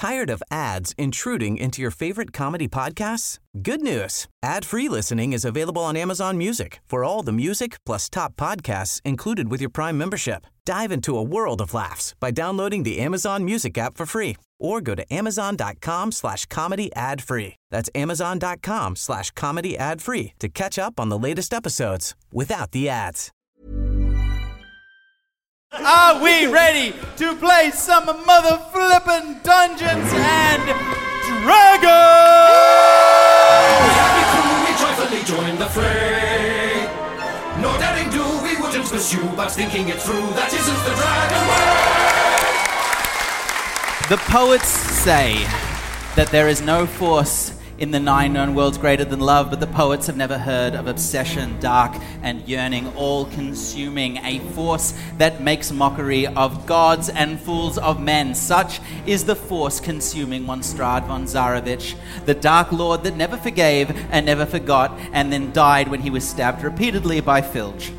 Tired of ads intruding into your favorite comedy podcasts? Good news. Ad-free listening is available on Amazon Music for all the music plus top podcasts included with your Prime membership. Dive into a world of laughs by downloading the Amazon Music app for free or go to amazon.com/comedy ad-free. That's amazon.com/comedy ad-free to catch up on the latest episodes without the ads. Are we ready to play some mother flippin' Dungeons and Dragons? Happy crew, we joyfully join the fray. No daring do we wouldn't pursue, but thinking it through, that isn't the dragon way. The poets say that there is no force in the 9 known worlds greater than love, but the poets have never heard of obsession, dark and yearning, all-consuming, a force that makes mockery of gods and fools of men. Such is the force-consuming one Strahd von Zarovich, the Dark Lord that never forgave and never forgot, and then died when he was stabbed repeatedly by Filch.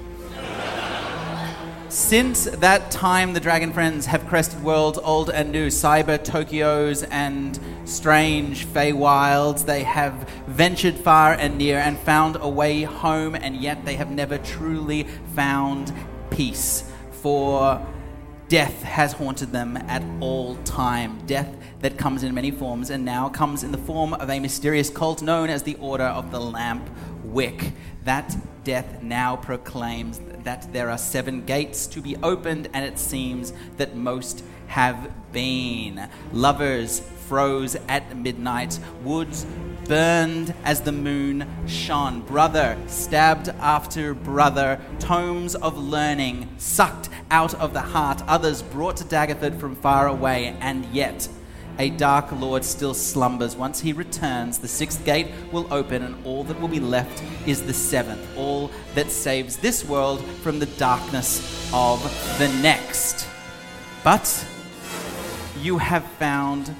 Since that time, the Dragon Friends have crested worlds old and new, cyber Tokyos and strange Feywilds. They have ventured far and near and found a way home, and yet they have never truly found peace. For death has haunted them at all time. Death that comes in many forms and now comes in the form of a mysterious cult known as the Order of the Lamp Wick. That death now proclaims that there are 7 gates to be opened, and it seems that most have been. Lovers froze at midnight, woods burned as the moon shone, brother stabbed after brother, tomes of learning sucked out of the heart, others brought to Daggerford from far away, and yet a Dark Lord still slumbers. Once he returns, the 6th gate will open, and all that will be left is the 7th, all that saves this world from the darkness of the next. But you have found...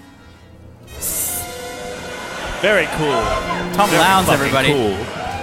Very cool. Tom Very Lowndes, fucking everybody. Cool.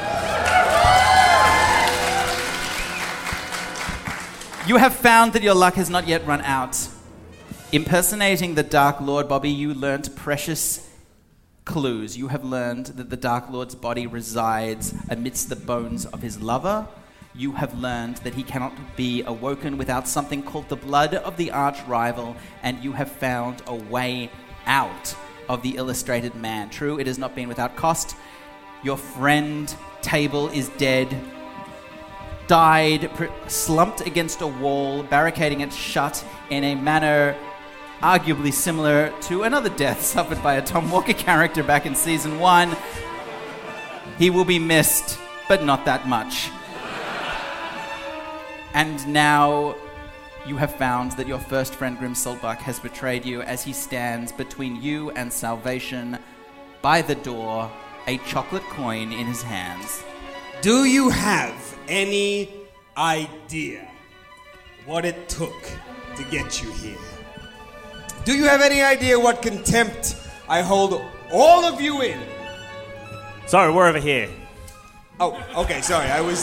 You have found that your luck has not yet run out. Impersonating the Dark Lord, Bobby, you learnt precious clues. You have learned that the Dark Lord's body resides amidst the bones of his lover. You have learned that he cannot be awoken without something called the blood of the arch-rival, and you have found a way out of the illustrated man. True, it has not been without cost. Your friend Table is dead, died, slumped against a wall, barricading it shut in a manner arguably similar to another death suffered by a Tom Walker character back in Season 1. He will be missed, but not that much. And now you have found that your first friend Grim Saltbuck has betrayed you as he stands between you and salvation by the door, a chocolate coin in his hands. Do you have any idea what it took to get you here? Do you have any idea what contempt I hold all of you in? Sorry, we're over here. Oh, okay, sorry. I was,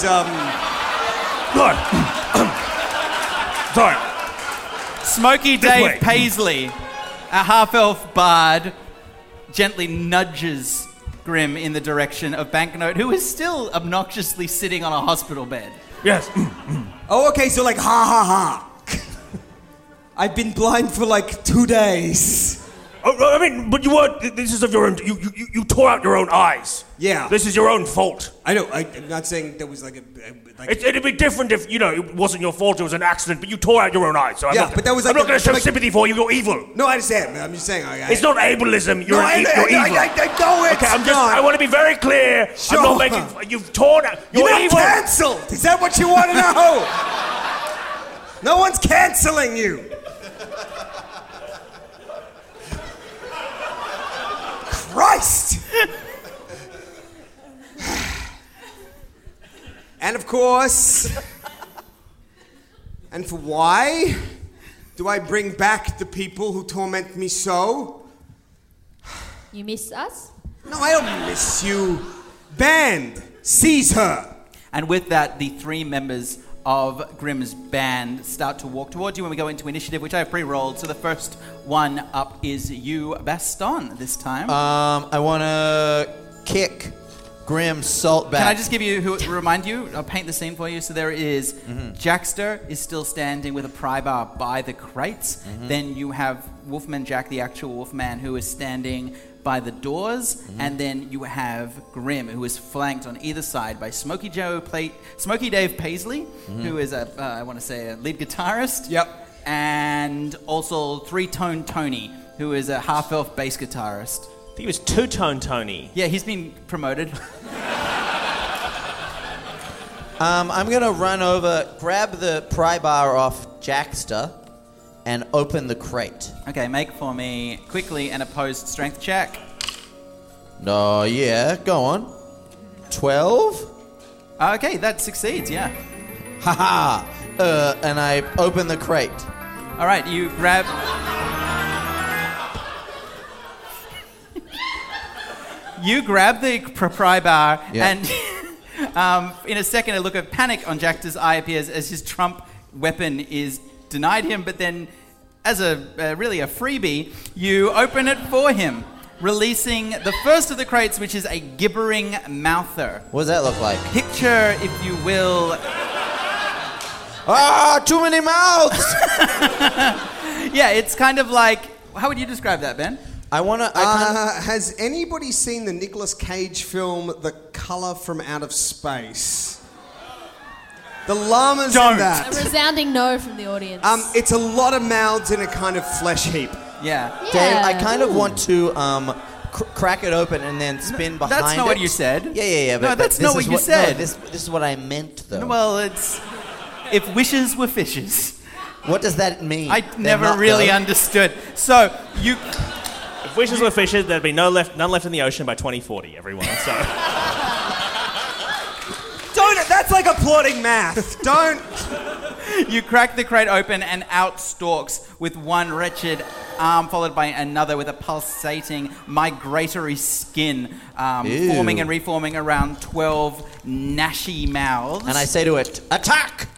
Sorry. Smoky This Dave way. Paisley, a half-elf bard, gently nudges Grim in the direction of Banknote, who is still obnoxiously sitting on a hospital bed. Yes. oh, okay, so like, ha ha ha. I've been blind for like 2 days. Oh, I mean, but you weren't. This is of your own. You tore out your own eyes. Yeah. This is your own fault. I know. I'm not saying there was like a... It'd be different if, it wasn't your fault, it was an accident, but you tore out your own eyes. So Yeah, but that was like I'm not going a- to show like- sympathy for you, you're evil. No, I understand. I'm just saying... It's not ableism, you're No, you're evil. I know it's Okay, not. I want to be very clear. Sure. I'm not making... You've torn out... You're not evil. cancelled! Is that what you want to know? No one's cancelling you! Christ! And of course... And for why do I bring back the people who torment me so? You miss us? No, I don't miss you. Band, seize her. And with that, the three members of Grimm's band start to walk towards you when we go into initiative, which I have pre-rolled. So the first one up is you, Baston, this time. I want to kick Grim Saltback. Can I just remind you? I'll paint the scene for you. So there is Jackster is still standing with a pry bar by the crates. Then you have Wolfman Jack, the actual Wolfman, who is standing by the doors, and then you have Grim, who is flanked on either side by Smokey Dave Paisley, who is a lead guitarist. Yep. And also Three-Tone Tony, who is a half-elf bass guitarist. I think he was Two-Tone Tony. Yeah, he's been promoted. I'm going to run over, grab the pry bar off Jackster, and open the crate. Okay, make for me quickly an opposed strength check. Oh, yeah, go on. 12? Okay, that succeeds, yeah. Haha! And I open the crate. All right, you grab... You grab the pry bar, and in a second, a look of panic on Jackster's eye appears as his trump weapon is denied him, but then, as really a freebie, you open it for him, releasing the first of the crates, which is a gibbering mouther. What does that look like? Picture, if you will... Ah, too many mouths! Yeah, it's kind of like... How would you describe that, Ben? Has anybody seen the Nicolas Cage film The Colour from Outer Space? The llamas in that. A resounding no from the audience. It's a lot of mouths in a kind of flesh heap. Yeah. Dave, I kind of want to crack it open and then spin behind it. That's not what you said. Yeah. No, that's not what you said. No, this is what I meant, though. Well, it's... If wishes were fishes. What does that mean? I never really understood. So, you... If wishes were fishes, there'd be none left in the ocean by 2040, everyone, so... That's like applauding math. Don't... You crack the crate open and out stalks with one wretched arm followed by another with a pulsating migratory skin forming and reforming around 12 gnashy mouths. And I say to it, attack!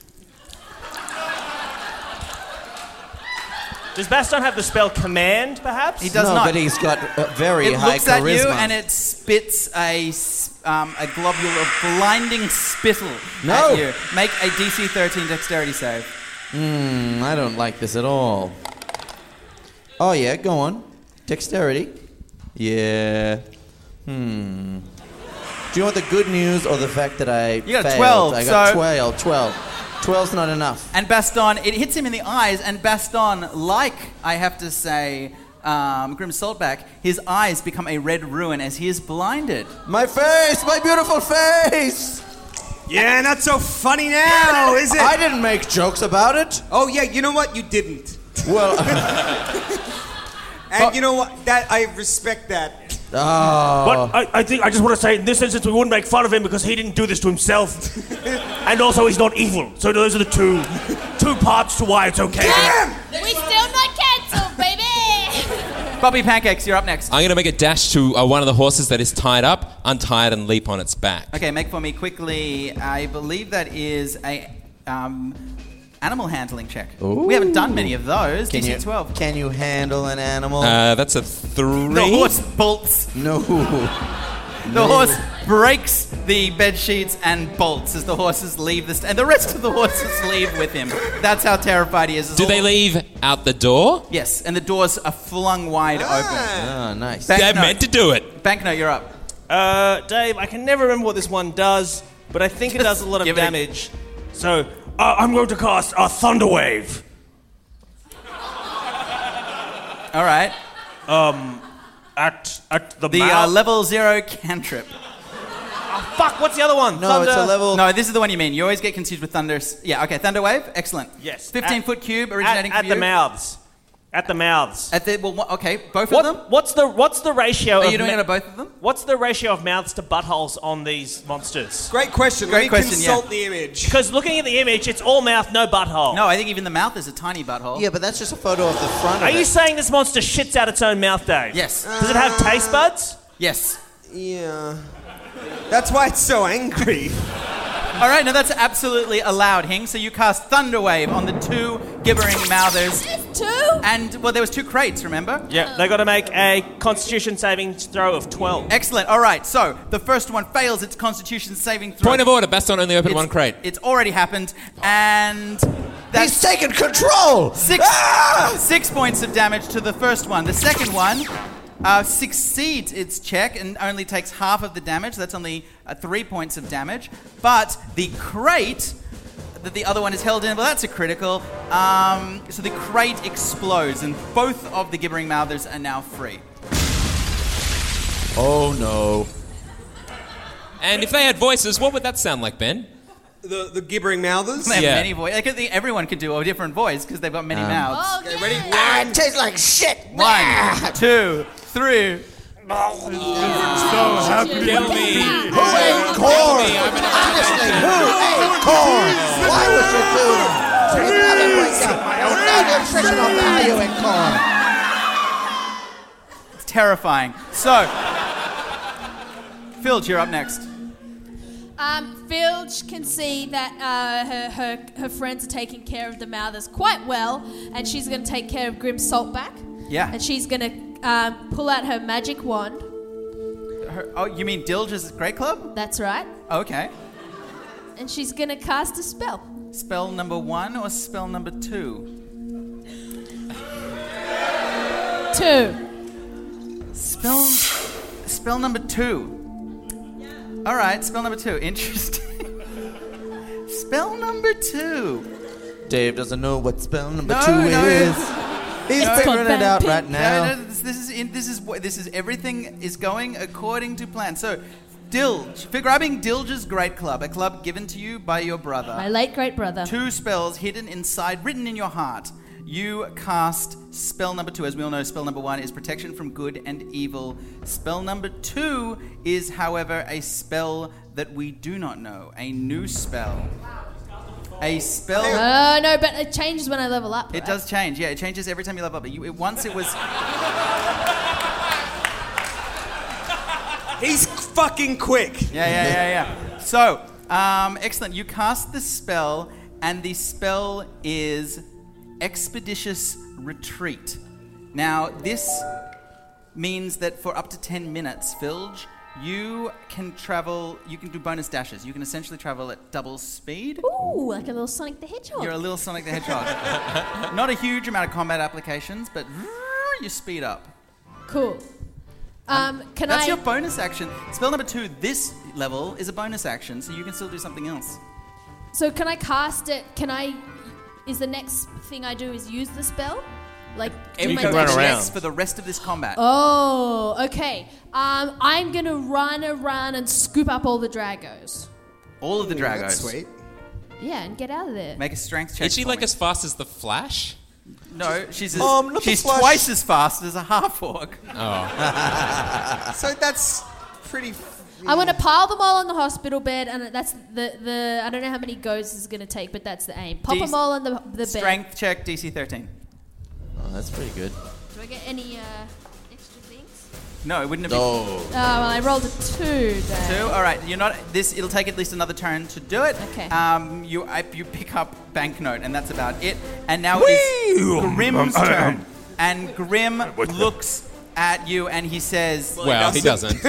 Does Baston have the spell command, perhaps? He does not. But he's got very high charisma. It looks at you and it spits a globule of blinding spittle at you. Make a DC 13 dexterity save. I don't like this at all. Oh, yeah, go on. Dexterity. Yeah. Do you want the good news or the fact that I failed? You got 12. I got 12. 12's not enough. And Baston, it hits him in the eyes, and Baston, like, I have to say, Grim Saltback, his eyes become a red ruin as he is blinded. My face! My beautiful face! Yeah, not so funny now, is it? I didn't make jokes about it. Oh, yeah, you know what? You didn't. Well... And you know what? That I respect that. But I think I just want to say, in this instance, we wouldn't make fun of him because he didn't do this to himself. And also, he's not evil. So those are the two parts to why it's okay. Damn! We're still not cancelled, baby! Bobby Pancakes, you're up next. I'm going to make a dash to one of the horses that is tied up, untie it, and leap on its back. Okay, make for me quickly. I believe that is a animal handling check. Ooh. We haven't done many of those. Can DC you, 12. Can you handle an animal? That's a 3. The horse bolts. No. The horse breaks the bed sheets and bolts as the horses leave and the rest of the horses leave with him. That's how terrified he is. Do they leave out the door? Yes, and the doors are flung wide open. Oh, nice. They meant to do it. Banknote, you're up. Dave, I can never remember what this one does, but I think it does a lot of damage. So, I'm going to cast a Thunder Wave. All right. At the level 0 cantrip. Oh, fuck, what's the other one? No, Thunder. it's a level... No, this is the one you mean. You always get confused with Thunder. Yeah, okay, Thunder Wave. Excellent. Yes. 15-foot cube originating from you. At the mouths. At the mouths. Okay, both of them? What's the ratio Are you doing it at both of them? What's the ratio of mouths to buttholes on these monsters? Great question. Let me consult the image. Because looking at the image, it's all mouth, no butthole. No, I think even the mouth is a tiny butthole. Yeah, but that's just a photo of the front of it. Are you saying this monster shits out its own mouth, Dave? Yes. Does it have taste buds? Yes. Yeah. That's why it's so angry. All right, now that's absolutely allowed, Hing. So you cast Thunderwave on the two gibbering mouthers. There's 2? And, well, there was 2 crates, remember? Yeah, they got to make a Constitution saving throw of 12. Excellent. All right, so the first one fails its Constitution saving throw. Point of order, Baston only opened one crate. It's already happened, and that's He's taken control! 6 points of damage to the first one. The second one succeeds its check and only takes half of the damage. That's only 3 points of damage. But the crate that the other one is held in, well, that's a critical. So the crate explodes, and both of the gibbering mouthers are now free. Oh no. And if they had voices, what would that sound like, Ben? The gibbering mouthers? They have Yeah. many voices. Everyone could do a different voice because they've got many mouths. Oh, Okay, yeah. ready? It tastes like shit! 1, 2, 3. Kill me. Who ate corn? Honestly, who ate corn? Why would you do that? There's nothing like that. There's no nutritional value in corn. It's terrifying. So, Filch, you're up next. Filch can see that her friends are taking care of the mouthers quite well, and she's going to take care of Grim Saltback. Yeah. And she's going to pull out her magic wand. Oh, you mean Dilge's Great Club? That's right. Okay. And she's going to cast a spell. Spell number 1 or spell number 2? 2. Spell number 2. All right, spell number 2. Interesting. Spell number 2. Dave doesn't know what spell number No, 2 no, is. He's no. figuring it out right now. No, this is everything is going according to plan. So, Dilge, for grabbing Dilge's Great Club, a club given to you by your brother. My late great brother. 2 spells hidden inside, written in your heart. You cast spell number 2. As we all know, spell number 1 is protection from good and evil. Spell number 2 is, however, a spell that we do not know. A new spell. A spell... Oh, no, but it changes when I level up. It does change. Yeah, it changes every time you level up. But once it was... He's fucking quick. Yeah. So, excellent. You cast the spell, and the spell is Expeditious Retreat. Now, this means that for up to 10 minutes, Filge, you can do bonus dashes. You can essentially travel at double speed. Ooh, like a little Sonic the Hedgehog. You're a little Sonic the Hedgehog. Not a huge amount of combat applications, but you speed up. Cool. That's your bonus action. Spell number 2, this level, is a bonus action, so you can still do something else. So can I cast it? Is the next thing I do is use the spell? Like, do my can dash? run around. Yes, for the rest of this combat. Oh, okay. I'm gonna run around and scoop up all the Dragos. All of the Dragos. That's sweet. Yeah, and get out of there. Make a strength check. Is she for like me. as fast as the Flash? No, she's not the she's Flash. twice as fast as a half-orc. So that's pretty... I want to pile them all on the hospital bed, and that's the I don't know how many goes this is gonna take, but that's the aim. Pop DC them all on the bed. Strength check, DC 13. Oh, that's pretty good. Do I get any extra things? No, it wouldn't have been... Oh. Oh, well, I rolled a 2 there. 2? All right, you're not... It'll take at least another turn to do it. Okay. You pick up Banknote, and that's about it. And now it's Grim's turn. And Grim looks at you, and he says... Well, he doesn't.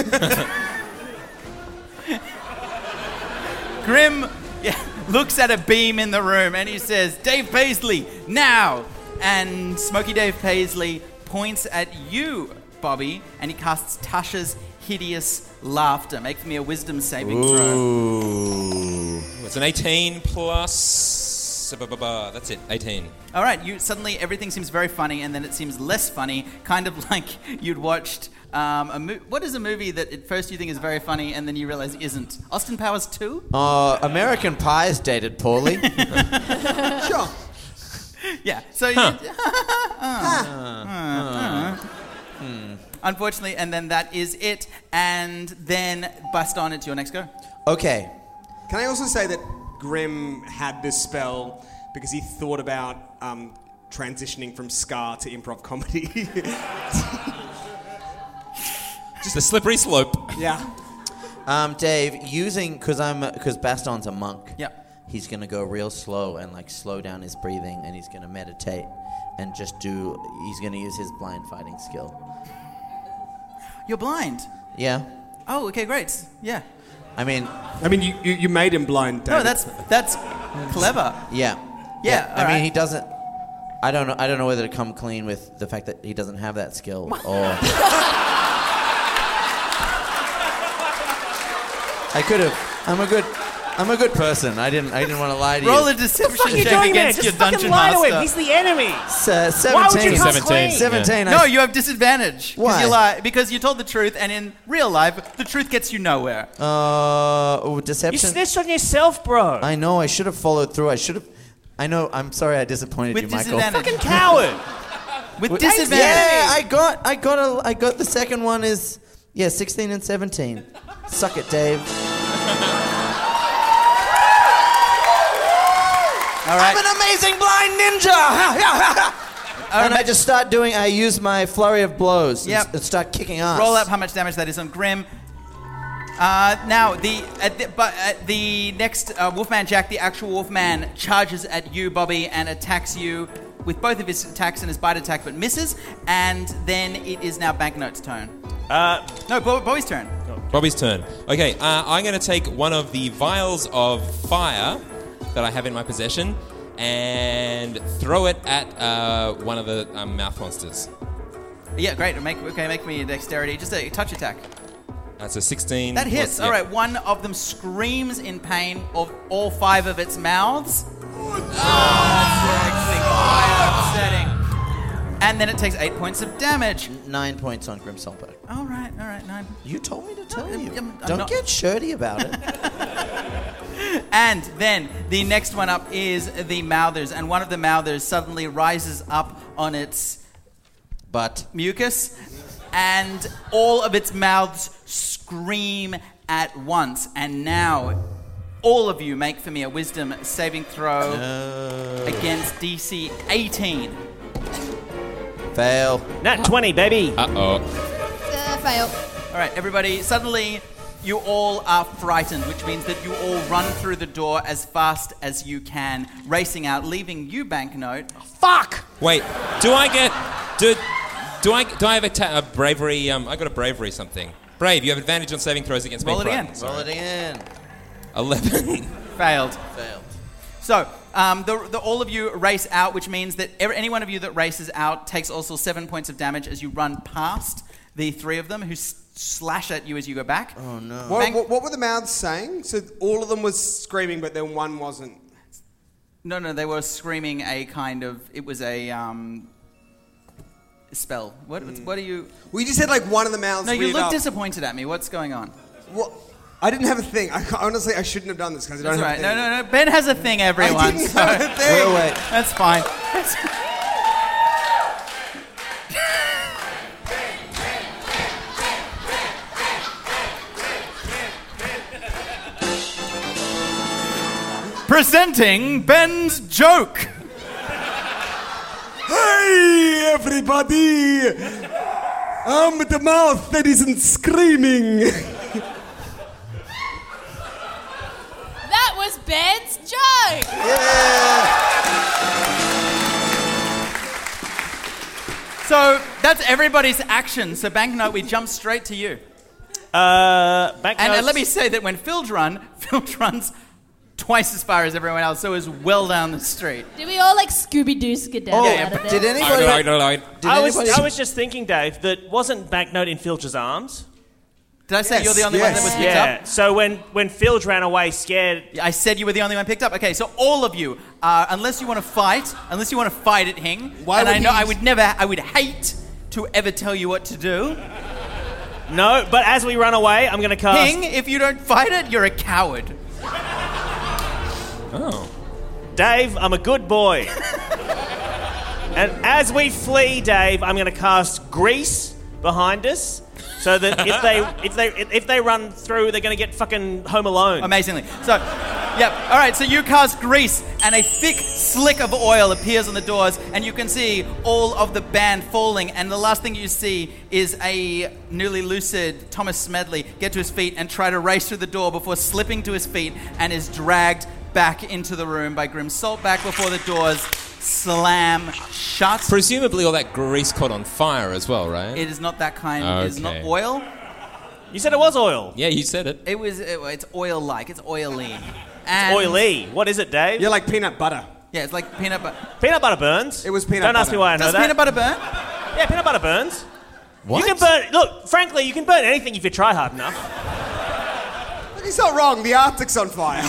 Grim looks at a beam in the room, and he says, Dave Paisley, now! And Smoky Dave Paisley points at you, Bobby, and he casts Tasha's Hideous Laughter. Make me a wisdom saving throw. Ooh. It's an 18 plus... That's it, 18. All right, suddenly everything seems very funny, and then it seems less funny, kind of like you'd watched what is a movie that at first you think is very funny, and then you realize isn't? Austin Powers 2? American Pie's dated poorly. Sure. Yeah, so unfortunately, and then that is it, and then Baston, it's your next go. Okay. Can I also say that Grim had this spell because he thought about transitioning from ska to improv comedy? Just a slippery slope. Yeah. Dave, because Baston's a monk. Yeah. He's gonna go real slow and like slow down his breathing, and he's gonna meditate and he's gonna use his blind fighting skill. You're blind. Yeah. Oh, okay, great. Yeah. I mean, you made him blind, David. No, that's clever. Yeah. Yeah. I mean, he doesn't. I don't know whether to come clean with the fact that he doesn't have that skill or. I could have. I'm a good person. I didn't want to lie to you. Roll a deception check against your dungeon master. He's the enemy. 17. Why would you come 17. clean? 17. No, you have disadvantage. Why? You lie because you told the truth, and in real life, the truth gets you nowhere. You Deception. snitched on yourself, bro. I know. I should have followed through. I know. I'm sorry. I disappointed With you, Michael. disadvantage. Fucking coward. With disadvantage. Yeah, I got the second one is 16 and 17. Suck it, Dave. All right. I'm an amazing blind ninja. And I just I use my flurry of blows and start kicking ass. Roll up how much damage that is on Grim. Now, the next Wolfman Jack, the actual Wolfman, charges at you, Bobby, and attacks you with both of his attacks and his bite attack, but misses. And then it is now Banknote's turn. No, Bobby's turn. Bobby's turn. Okay, I'm going to take one of the vials of fire that I have in my possession and throw it at one of the mouth monsters. Yeah, great. Make me a dexterity. Just a touch attack. That's a 16. That hits. Plus, All right, one of them screams in pain of all 5 of its mouths. That's actually quite upsetting. And then it takes 8 points of damage. 9 points on Grim Saltberg. All right, 9. You told me to tell you. I'm Don't not- get shirty about it. And then the next one up is the Mouthers, and one of the Mouthers suddenly rises up on its But mucus, and all of its mouths scream at once. And now, all of you make for me a wisdom saving throw against DC 18. fail. Nat 20, baby. Uh-oh. Fail. All right, everybody, suddenly you all are frightened, which means that you all run through the door as fast as you can, racing out, leaving you, Banknote. Fuck. Wait, do I have a bravery? I got a bravery something. Brave, you have advantage on saving throws against Roll being it again. frightened. Sorry. Roll it in. 11. Failed. Failed. So, all of you race out, which means that any one of you that races out takes also 7 points of damage as you run past the 3 of them who slash at you as you go back. Oh, no. What were the mouths saying? So all of them was screaming, but then one wasn't. No, they were screaming a kind of... It was a spell. What are you... We just had like one of the mouths. No, you reared look up. disappointed at me. What's going on? What? I didn't have a thing. Honestly, I shouldn't have done this because I don't That's have right. a thing. No. Ben has a thing, everyone. I didn't have a thing. We'll wait. That's fine. Presenting Ben's joke. Hey, everybody! I'm the mouth that isn't screaming. That was Ben's joke. So that's everybody's action. So Banknote, we jump straight to you. Banknote. And let me say that when Filge runs twice as far as everyone else, so is well down the street. Did we all like Scooby-Doo skedaddle out of there? Did anybody... I was just thinking, Dave, that wasn't Banknote in Filch's arms? Did I say Yes, you're the only one that was picked Yeah. up? So when Filch ran away scared... I said you were the only one picked up. Okay, so all of you, unless you want to fight at Hing, Why and would I know he- I would hate to ever tell you what to do. No, but as we run away, I'm going to cast... Hing, if you don't fight it, you're a coward. Oh. Dave, I'm a good boy. And as we flee, Dave, I'm going to cast Grease behind us, so that if they run through, they're going to get fucking Home Alone. Amazingly. So Yep. All right, so you cast grease, and a thick slick of oil appears on the doors, and you can see all of the band falling, and the last thing you see is a newly lucid Thomas Smedley get to his feet and try to race through the door before slipping to his feet and is dragged back into the room by Grim Saltback before the doors slam shut. Presumably all that grease caught on fire as well, right? It is not that kind. Okay. It is not oil. You said it was oil. Yeah, you said it. It's oil-like. It's oily. It's oily. What is it, Dave? You're like peanut butter. Yeah, it's like peanut butter. Peanut butter burns. It was peanut Don't butter. ask me why I know Does that. peanut butter burn? Yeah, peanut butter burns. What? You can burn... Look, frankly, you can burn anything if you try hard enough. He's not wrong. The Arctic's on fire.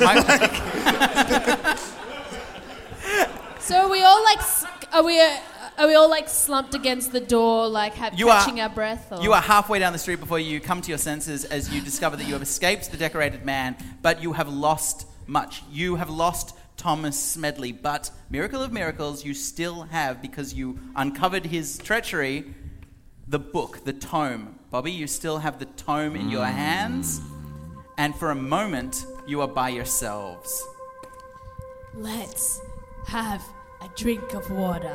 So are we all like, are we all like slumped against the door, like catching our breath? Or? You are halfway down the street before you come to your senses as you discover that you have escaped the decorated man, but you have lost much. You have lost Thomas Smedley, but miracle of miracles, you still have, because you uncovered his treachery, the book, the tome. Bobby, you still have the tome in your hands, and for a moment, you are by yourselves. Let's have a drink of water.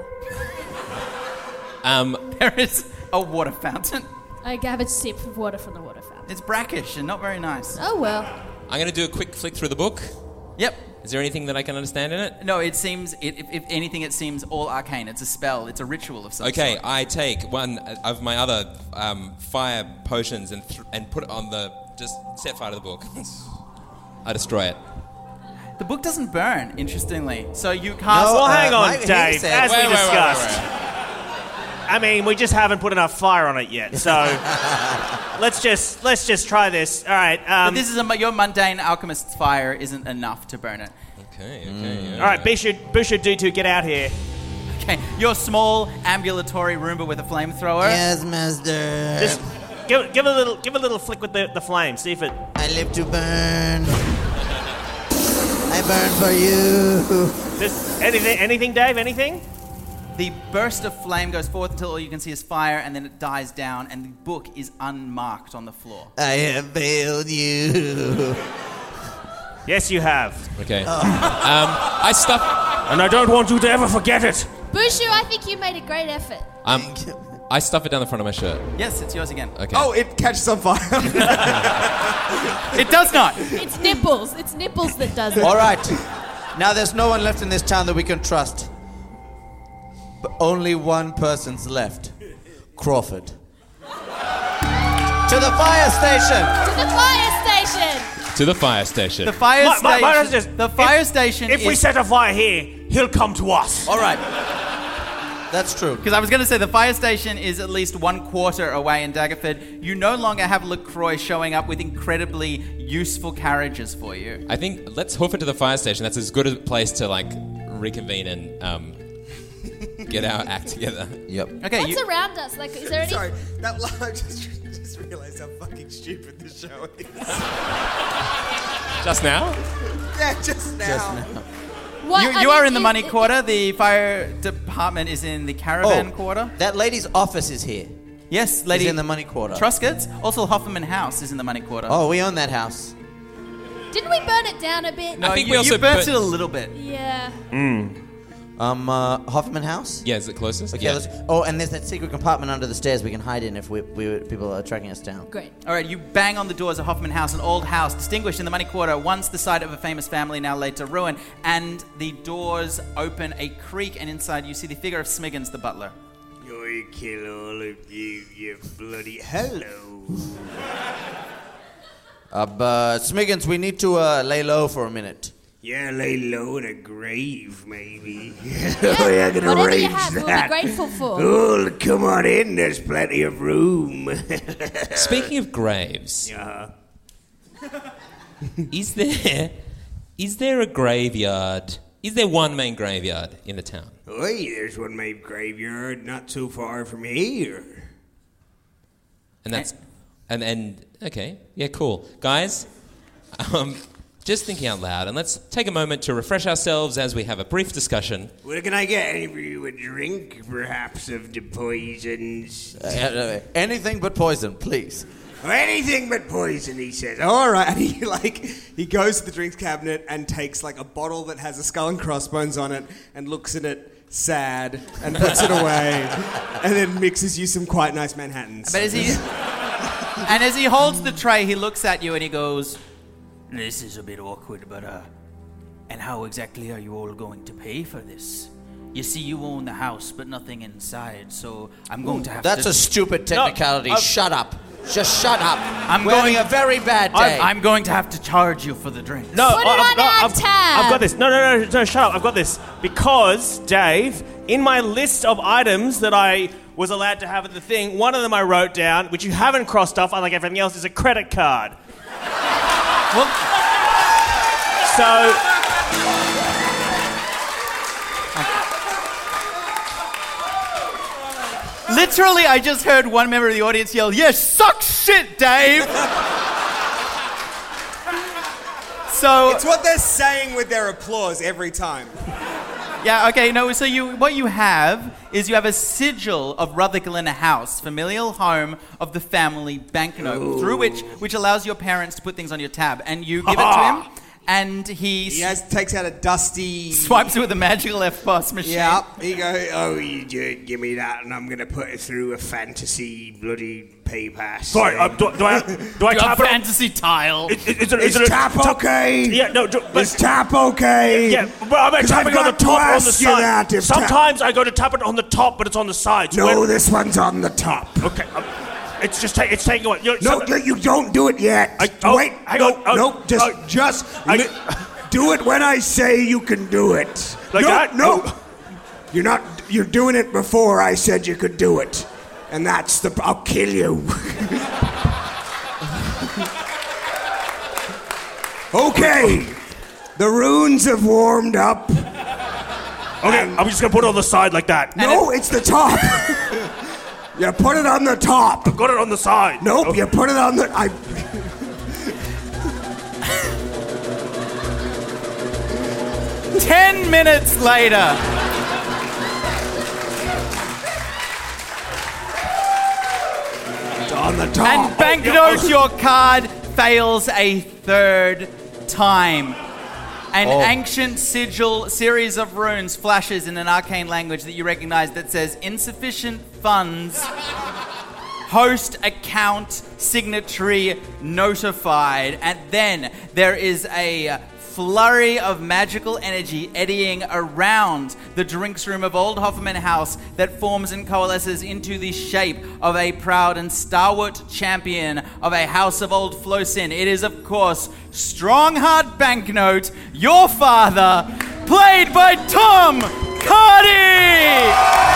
There is a water fountain. I have a sip of water from the water fountain. It's brackish and not very nice. Oh, well. I'm going to do a quick flick through the book. Yep. Is there anything that I can understand in it? No, it seems, if anything, it seems all arcane. It's a spell. It's a ritual of some Okay, sort. I take one of my other fire potions and put it on the... Just set fire to the book. I destroy it. The book doesn't burn, interestingly. So you cast... Well, hang on, Mike, he Dave. said- As we Wait. discussed. I mean, we just haven't put enough fire on it yet, so let's just try this. All right. But this is your mundane alchemist's fire isn't enough to burn it. Okay. Yeah. all right, Bishop D2, get out here. Okay, your small ambulatory Roomba with a flamethrower. Yes, master. Just give a little flick with the flame. See if it. I live to burn. I burn for you. Just anything, Dave? Anything? The burst of flame goes forth until all you can see is fire, and then it dies down, and the book is unmarked on the floor. I have failed you. Yes, you have. Okay. I stuff... And I don't want you to ever forget it. Bushu, I think you made a great effort. I stuff it down the front of my shirt. Yes, it's yours again. Okay. Oh, it catches on fire. It does not. It's nipples. It's nipples that does it. All right. Now there's no one left in this town that we can trust. But only one person's left. Crawford. To the fire station. To the fire station. To the fire station. The fire station. Why don't you just- the fire station. If we set a fire here, he'll come to us. All right. That's true. Because I was going to say the fire station is at least 1/4 away in Daggerford. You no longer have LaCroix showing up with incredibly useful carriages for you. I think let's hoof it to the fire station. That's as good a place to like reconvene and get our act together. Yep. Okay, What's around us? Like, is there any? Sorry, that line just realised how fucking stupid the show is. Just now? Yeah, just now. What, you are in the money quarter. The fire department is in the caravan quarter. That lady's office is here. Yes, lady. She's in the money quarter. Truscott's. Also, Hoffman House is in the money quarter. Oh, we own that house. Didn't we burn it down a bit? No, I think you, we also you burnt put- it a little bit. Yeah. Hoffman House? Yeah, is it closest? Okay, Yeah. let's... Oh, and there's that secret compartment under the stairs we can hide in if people are tracking us down. Great. All right, you bang on the doors of Hoffman House, an old house distinguished in the money quarter, once the site of a famous family now laid to ruin, and the doors open a creak, and inside you see the figure of Smiggins, the butler. I kill all of you, you bloody hello. Smiggins, we need to lay low for a minute. Yeah, lay low in a grave, maybe. Yeah, whatever you have, we'll be grateful for. Oh, come on in. There's plenty of room. Speaking of graves, is there a graveyard? Is there one main graveyard in the town? Oi, there's one main graveyard not too far from here. And that's and okay, yeah, cool, guys. Just thinking out loud, and let's take a moment to refresh ourselves as we have a brief discussion. Well, can I get any of you a drink, perhaps, of the poisons? Anything but poison, please. Anything but poison, he says. All right. And he goes to the drinks cabinet and takes like a bottle that has a skull and crossbones on it and looks at it sad and puts it away and then mixes you some quite nice Manhattans. But as he holds the tray, he looks at you and he goes, "This is a bit awkward, but and how exactly are you all going to pay for this? You see, you own the house, but nothing inside, so I'm going to have That's a stupid technicality. No, shut up. Just shut up. We're having a very bad day. I'm going to have to charge you for the drinks." Put it on our tab. I've got this. No, shut up. I've got this. Because, Dave, in my list of items that I was allowed to have at the thing, one of them I wrote down, which you haven't crossed off, unlike everything else, is a credit card. Well, so... literally, I just heard one member of the audience yell, "Yeah, suck shit, Dave!" So it's what they're saying with their applause every time. yeah, okay, no. So what you have is you have a sigil of Rutherglen House, familial home of the family banknote, through which allows your parents to put things on your tab, and you give it to him. And he takes out a dusty... swipes it with a magical FPOS machine. Yeah, he goes, "Oh, you give me that, and I'm going to put it through a fantasy bloody PayPass." Sorry, do I tap it? Fantasy tile. Is tap okay? Yeah, no, but... Is tap okay? Yeah, but I'm tapping on the top or on the side. Sometimes I go to tap it on the top, but it's on the side. No, this one's on the top. Okay, it's just it's taking away. You don't do it yet. Wait, hang on. Just do it when I say you can do it. Like that? No. You're not. You're doing it before I said you could do it, and that's the. I'll kill you. Okay, the runes have warmed up. Okay, I'm just gonna put it on the side like that. No, it's the top. You put it on the top. I've got it on the side. Nope, you put it on the... 10 minutes later. On the top. And banknote, your card fails a third time. An ancient sigil series of runes flashes in an arcane language that you recognize that says insufficient funds, host account signatory notified. And then there is a flurry of magical energy eddying around the drinks room of Old Hoffman House that forms and coalesces into the shape of a proud and stalwart champion of a house of Old Flosin. It is, of course, Strongheart Banknote, your father, played by Tom Cardy!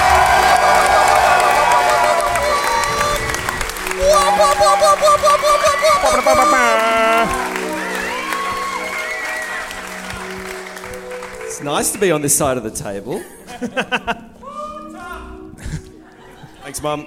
It's nice to be on this side of the table. Thanks, Mum.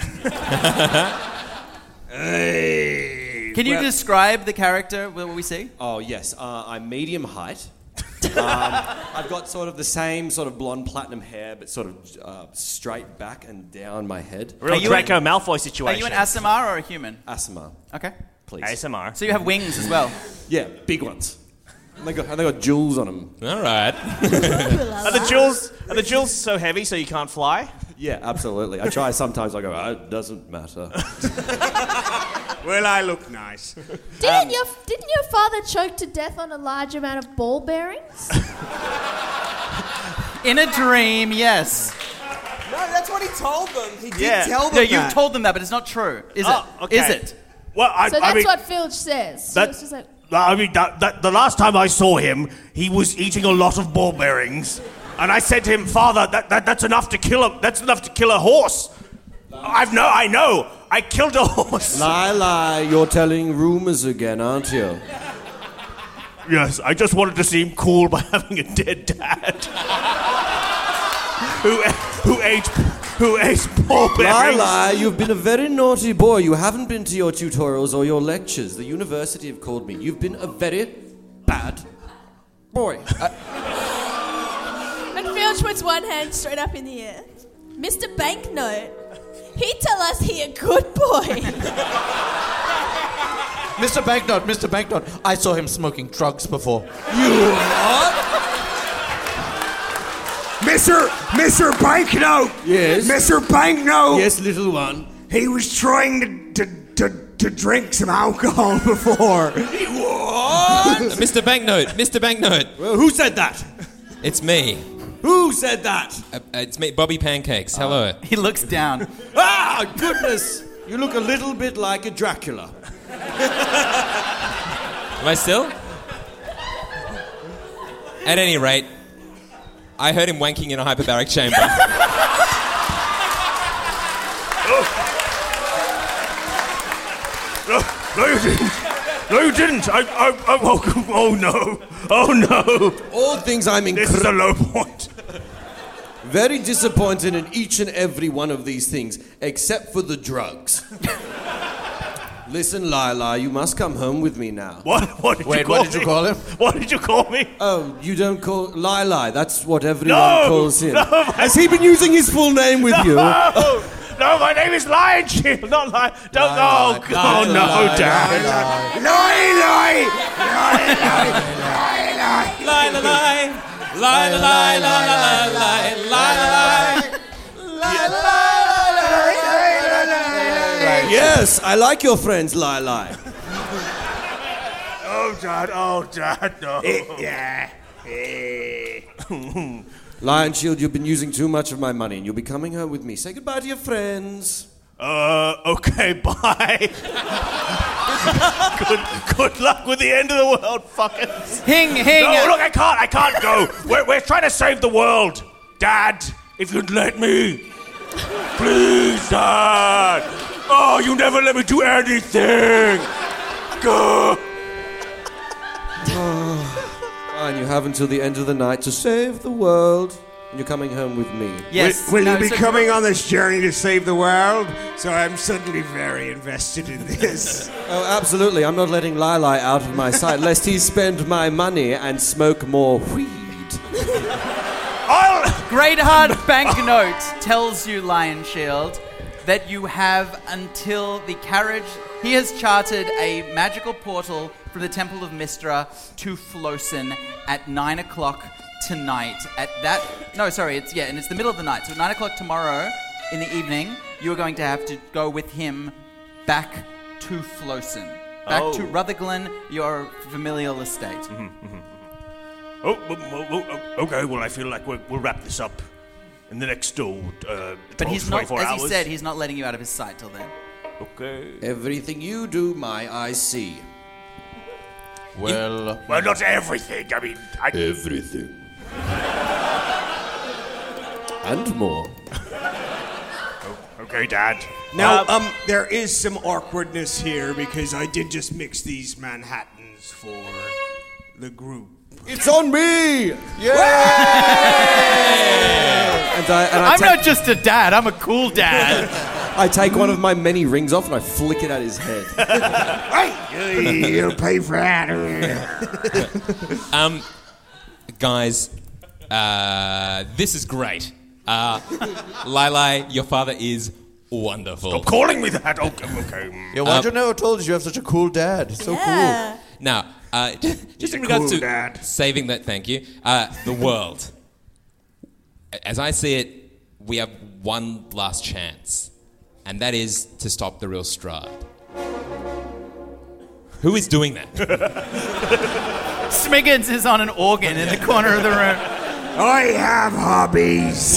Hey. Can you describe the character, what we see? Oh, yes. I'm medium height. I've got sort of the same sort of blonde platinum hair, but sort of straight back and down my head. Real Draco Malfoy situation. Are you an ASMR or a human? ASMR. Okay. Please. ASMR. So you have wings as well? Yeah, big ones. And they got jewels on them. All right. Are the jewels so heavy so you can't fly? Yeah, absolutely. I try sometimes. I go, it doesn't matter. Well, I look nice. Didn't your father choke to death on a large amount of ball bearings? In a dream, yes. No, that's what he told them. He did tell them No, that. you told them that, but it's not true, is it? Okay. Is it? Well, So that's what Filch says. So it's just like, I mean, the last time I saw him, he was eating a lot of ball bearings. And I said to him, "Father, that's enough to kill him. That's enough to kill a horse." I know. I killed a horse. Lie. You're telling rumors again, aren't you? Yes, I just wanted to seem cool by having a dead dad. who ate ball bearings. Lie. You've been a very naughty boy. You haven't been to your tutorials or your lectures. The university have called me. You've been a very bad boy. and Filch puts one hand straight up in the air. Mr. Banknote, he tell us he a good boy. Mr. Banknote, I saw him smoking drugs before. You what? Mr. Banknote! Yes? Mr. Banknote! Yes, little one. He was trying to drink some alcohol before. What? Mr. Banknote. Well, who said that? It's me. Who said that? It's me, Bobby Pancakes. Hello. He looks down. Ah, goodness! You look a little bit like a Dracula. Am I still? At any rate, I heard him wanking in a hyperbaric chamber. No, you didn't. No, you didn't. Oh no. Oh no. All things I'm This is a low point. very disappointed in each and every one of these things, except for the drugs. Listen, Lila, you must come home with me now. What did you call him? What did you call me? Oh, you don't call Lila. That's what everyone No! calls him. No, Has he been using his full name with you? No, my name is Lion Shield, not Lion. Don't. Oh, no, Dad. Yes, I like your friends, Lila. Oh, Dad, no. Lion Shield, you've been using too much of my money, and you'll be coming home with me. Say goodbye to your friends. Okay, bye. Good luck with the end of the world, fuckers. Hing. No, look, I can't go. We're trying to save the world. Dad, if you'd let me. Please, Dad. Oh, you never let me do anything. Go. And you have until the end of the night to save the world. And you're coming home with me. Yes. Will you be coming on this journey to save the world? So I'm suddenly very invested in this. Oh, absolutely. I'm not letting Lila out of my sight, lest he spend my money and smoke more weed. Greatheart Banknote tells you, Lion Shield, that you have until the carriage. He has charted a magical portal from the Temple of Mystra to Flossen at 9 o'clock tonight. And it's the middle of the night. So at 9 o'clock tomorrow in the evening, you're going to have to go with him back to Flossen. Back to Rutherglen, your familial estate. Okay, well, I feel like we'll wrap this up in the next 12 But he's not, 24 as hours. he said, he's not letting you out of his sight till then. Okay. Everything you do, my eyes see. Well, not everything. I mean, Everything. And more. Okay, Dad. Now, there is some awkwardness here because I did just mix these Manhattans for the group. It's on me! Yeah! I'm not just a dad, I'm a cool dad. I take one of my many rings off and I flick it at his head. Hey, you'll pay for that. Guys, this is great. Lila, your father is wonderful. Stop calling me that. Okay. yeah, why'd you never told us you have such a cool dad? It's so cool. Now, just a in regards cool to dad. saving that, thank you, the world. As I see it, we have one last chance, and that is to stop the real Strahd. Who is doing that? Smiggins is on an organ in the corner of the room. I have hobbies.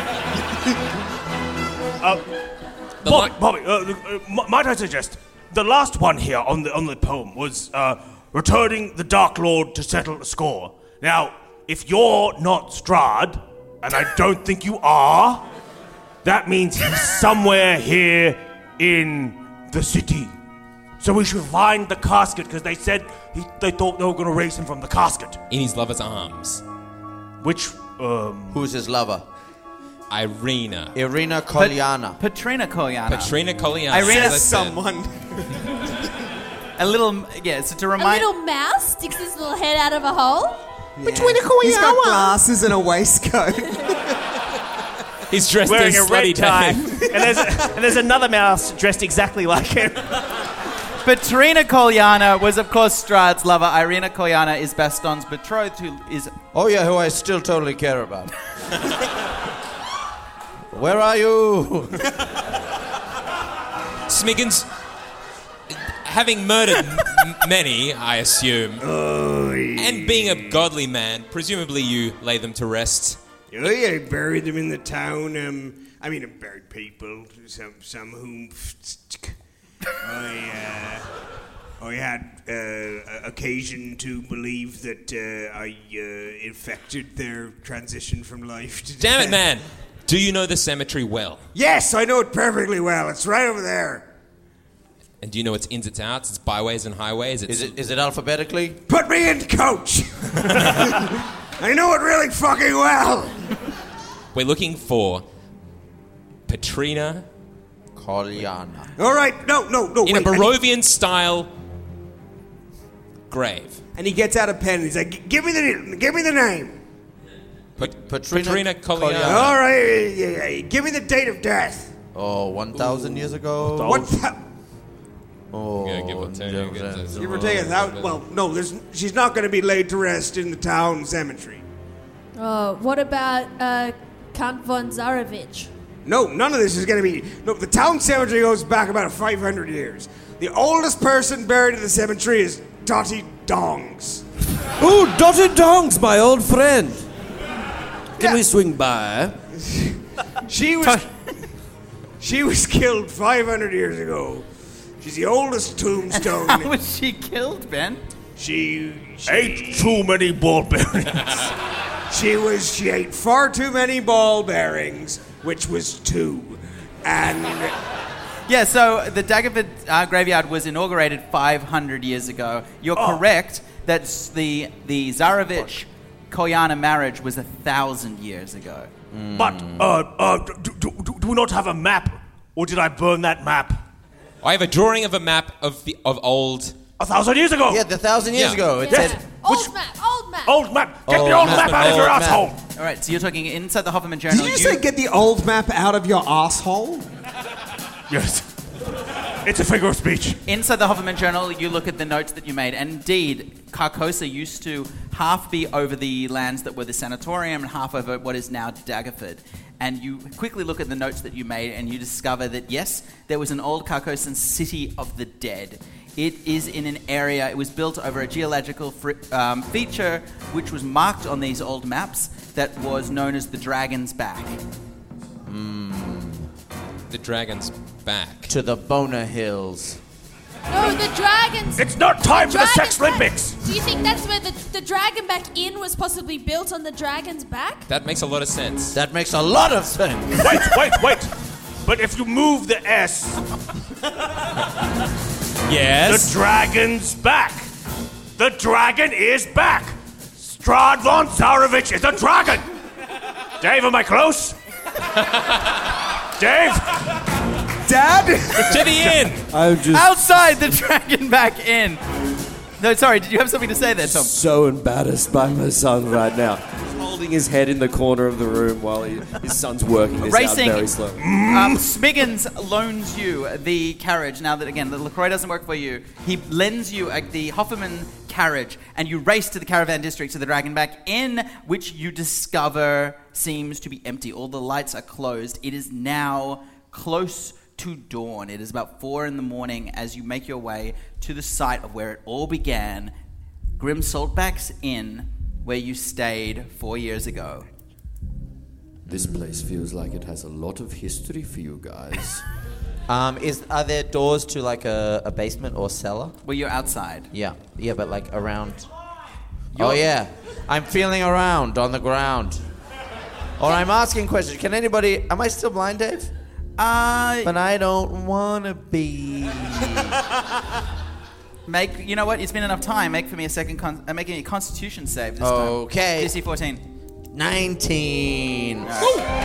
Bobby, might I suggest the last one here on the poem was returning the Dark Lord to settle the score. Now, if you're not Strahd, and I don't think you are, that means he's somewhere here in the city. So we should find the casket, because they said they thought they were going to raise him from the casket. In his lover's arms. Which, Who's his lover? Irina. Irina Kolyana. Patrina Kolyana. Patrina Kolyana. Irina as I said. Someone. A little, so to A remind... little mouse sticks his little head out of a hole. He's got glasses and a waistcoat. He's dressed wearing as a red Slutty tie. Dave. and there's another mouse dressed exactly like him. Petrina Kolyana was, of course, Strahd's lover. Irina Kolyana is Baston's betrothed, who is... Oh, yeah, who I still totally care about. Where are you? Smiggins, having murdered many, I assume, and being a godly man, presumably you lay them to rest. Oh, yeah, I buried them in the town. I buried people, some whom I had occasion to believe that I infected their transition from life to death. Damn it, man! Do you know the cemetery well? Yes, I know it perfectly well. It's right over there. And do you know its ins, its outs, its byways and highways? Is it alphabetically? Put me in, coach! I know it really fucking well. We're looking for Petrina Kolyana. All right, no. In a Barovian-style grave. And he gets out a pen and he's like, give me the name. Petrina Kolyana. All right, yeah. Give me the date of death. Oh, 1,000 years ago? Oh, give or take. Give or take 1,000. Well, no, she's not going to be laid to rest in the town cemetery. Oh, what about Count von Zarevich? No, none of this is going to be... No, the town cemetery goes back about 500 years. The oldest person buried in the cemetery is Dottie Dongs. Ooh, Dottie Dongs, my old friend. Can we swing by? She was killed 500 years ago. She's the oldest tombstone. How was she killed, Ben? She ate too many ball bearings. She ate far too many ball bearings, which was 2. And... Yeah, so the Daggerford graveyard was inaugurated 500 years ago. You're correct that the Zarevich Kolyana marriage was 1,000 years ago. But, do we not have a map? Or did I burn that map? I have a drawing of a map of old... 1,000 years ago? Yeah, 1,000 years ago. It said... Old map. Old map. Get the old map out of your asshole. All right, so you're talking inside the Hofferman Journal. Did you say get the old map out of your asshole? Yes. It's a figure of speech. Inside the Hofferman Journal, you look at the notes that you made. And indeed, Carcosa used to half be over the lands that were the sanatorium and half over what is now Daggerford. And you quickly look at the notes that you made and you discover that, yes, there was an old Carcosan city of the dead. It is in an area, it was built over a geological feature which was marked on these old maps that was known as the Dragon's Back. The Dragon's Back. To the Boner Hills. No, the dragons. It's not time for the Sex Olympics. Do you think that's where the Dragon Back Inn was possibly built, on the Dragon's Back? That makes a lot of sense. That makes a lot of sense. Wait. But if you move the S... Yes? The dragon's back. The dragon is back. Strahd von Zarevich is a dragon. Dave, am I close? Dave? Dad? To the inn! I'm just Outside the Dragon Back Inn. No, sorry, did you have something to say there, Tom? so embarrassed by my son right now. He's holding his head in the corner of the room while his son's working this out very slowly. Smiggins loans you the carriage. Now that, again, the LaCroix doesn't work for you, he lends you the Hofferman carriage, and you race to the caravan district to the Dragonback Inn, which you discover seems to be empty. All the lights are closed. It is now close to dawn. It is about 4 a.m. as you make your way to the site of where it all began, Grim Saltback's Inn, where you stayed 4 years ago. This place feels like it has a lot of history for you guys. Are there doors to like a basement or cellar? Well, you're outside. Yeah, but like around. Oh yeah, I'm feeling around on the ground. Or I'm asking questions. Can anybody? Am I still blind, Dave? But I don't wanna be. You know what? It's been enough time. Make for me a second. Making a Constitution save this time. Okay. DC 14. 19. All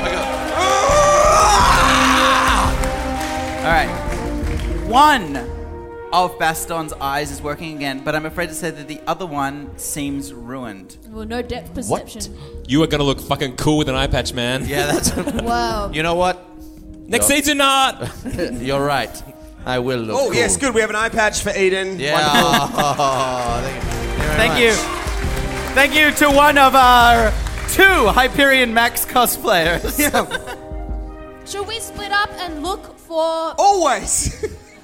right. One of Baston's eyes is working again, but I'm afraid to say that the other one seems ruined. Well, no depth perception. You are gonna look fucking cool with an eye patch, man. Yeah, that's. Wow. You know what? Next season, not. You're right. I will look Oh, cool. yes, good. We have an eye patch for Eden. Yeah. Wonderful. Thank you. Thank you to one of our 2 Hyperion Max cosplayers. Yeah. Should we split up and look for... Always.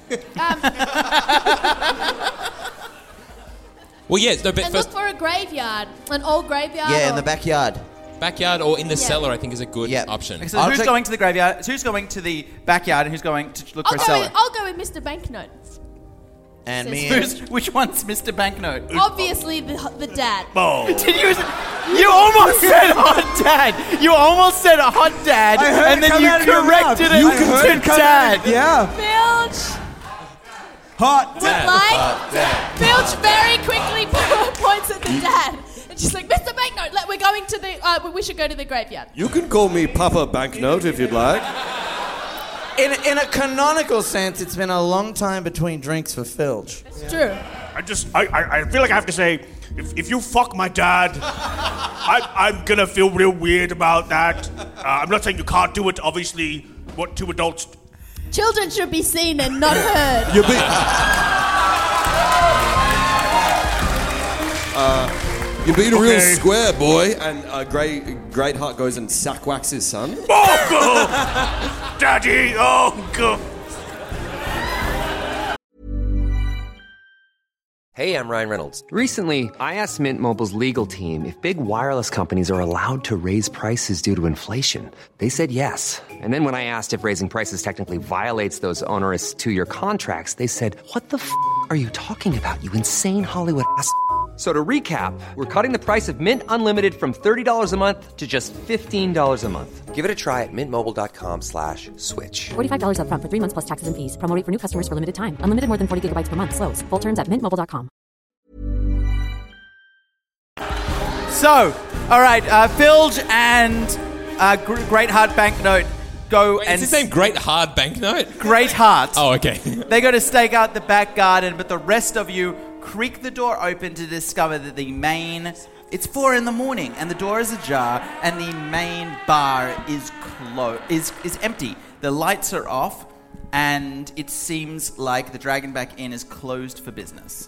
Well, yeah, no, but and first look for a graveyard. An old graveyard. Yeah, or- in the backyard. backyard or in the Yeah. cellar, I think, is a good Yeah. option. So I'll who's take- going to the graveyard? Who's going to the backyard, and who's going to look for a cellar? I'll go with Mr. Banknote. And me Which one's Mr. Banknote? Obviously, the dad. Oh. Did you almost said hot dad. You almost said a hot dad, I heard and it then come you out of your mouth. corrected I it heard to it come dad. out. Yeah. Filch Hot would dad. Filch very quickly points at the dad. And she's like, Mr. Banknote, we're going to the... we should go to the graveyard. You can call me Papa Banknote if you'd like. In a canonical sense, it's been a long time between drinks for Filch. It's true. I feel like I have to say, if you fuck my dad, I'm gonna feel real weird about that. I'm not saying you can't do it, obviously. What 2 adults... Children should be seen and not heard. You're being a real Okay. square boy, and Greatheart goes and sack whacks his son. Oh, God! Daddy, oh, God. Hey, I'm Ryan Reynolds. Recently, I asked Mint Mobile's legal team if big wireless companies are allowed to raise prices due to inflation. They said yes. And then when I asked if raising prices technically violates those onerous 2-year contracts, they said, "What the f*** are you talking about, you insane Hollywood ass?" So to recap, we're cutting the price of Mint Unlimited from $30 a month to just $15 a month. Give it a try at mintmobile.com/switch. $45 up front for 3 months plus taxes and fees. Promo rate for new customers for limited time. Unlimited more than 40 gigabytes per month. Slows full terms at mintmobile.com. So, all right, Filge and Greatheart Banknote go Wait, and... is his name Great Hard Banknote? Greatheart. Oh, okay. They go to stake out the back garden, but the rest of you creak the door open to discover that the main... It's 4 a.m, and the door is ajar, and the main bar is is empty. The lights are off, and it seems like the Dragonback Inn is closed for business.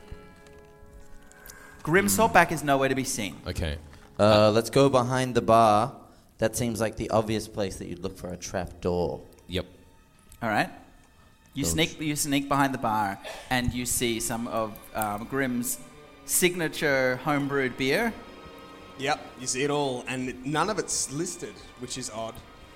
Grim Saltback is nowhere to be seen. Okay. Let's go behind the bar. That seems like the obvious place that you'd look for a trap door. Yep. All right. You sneak behind the bar, and you see some of Grim's signature homebrewed beer. Yep, you see it all, and none of it's listed, which is odd.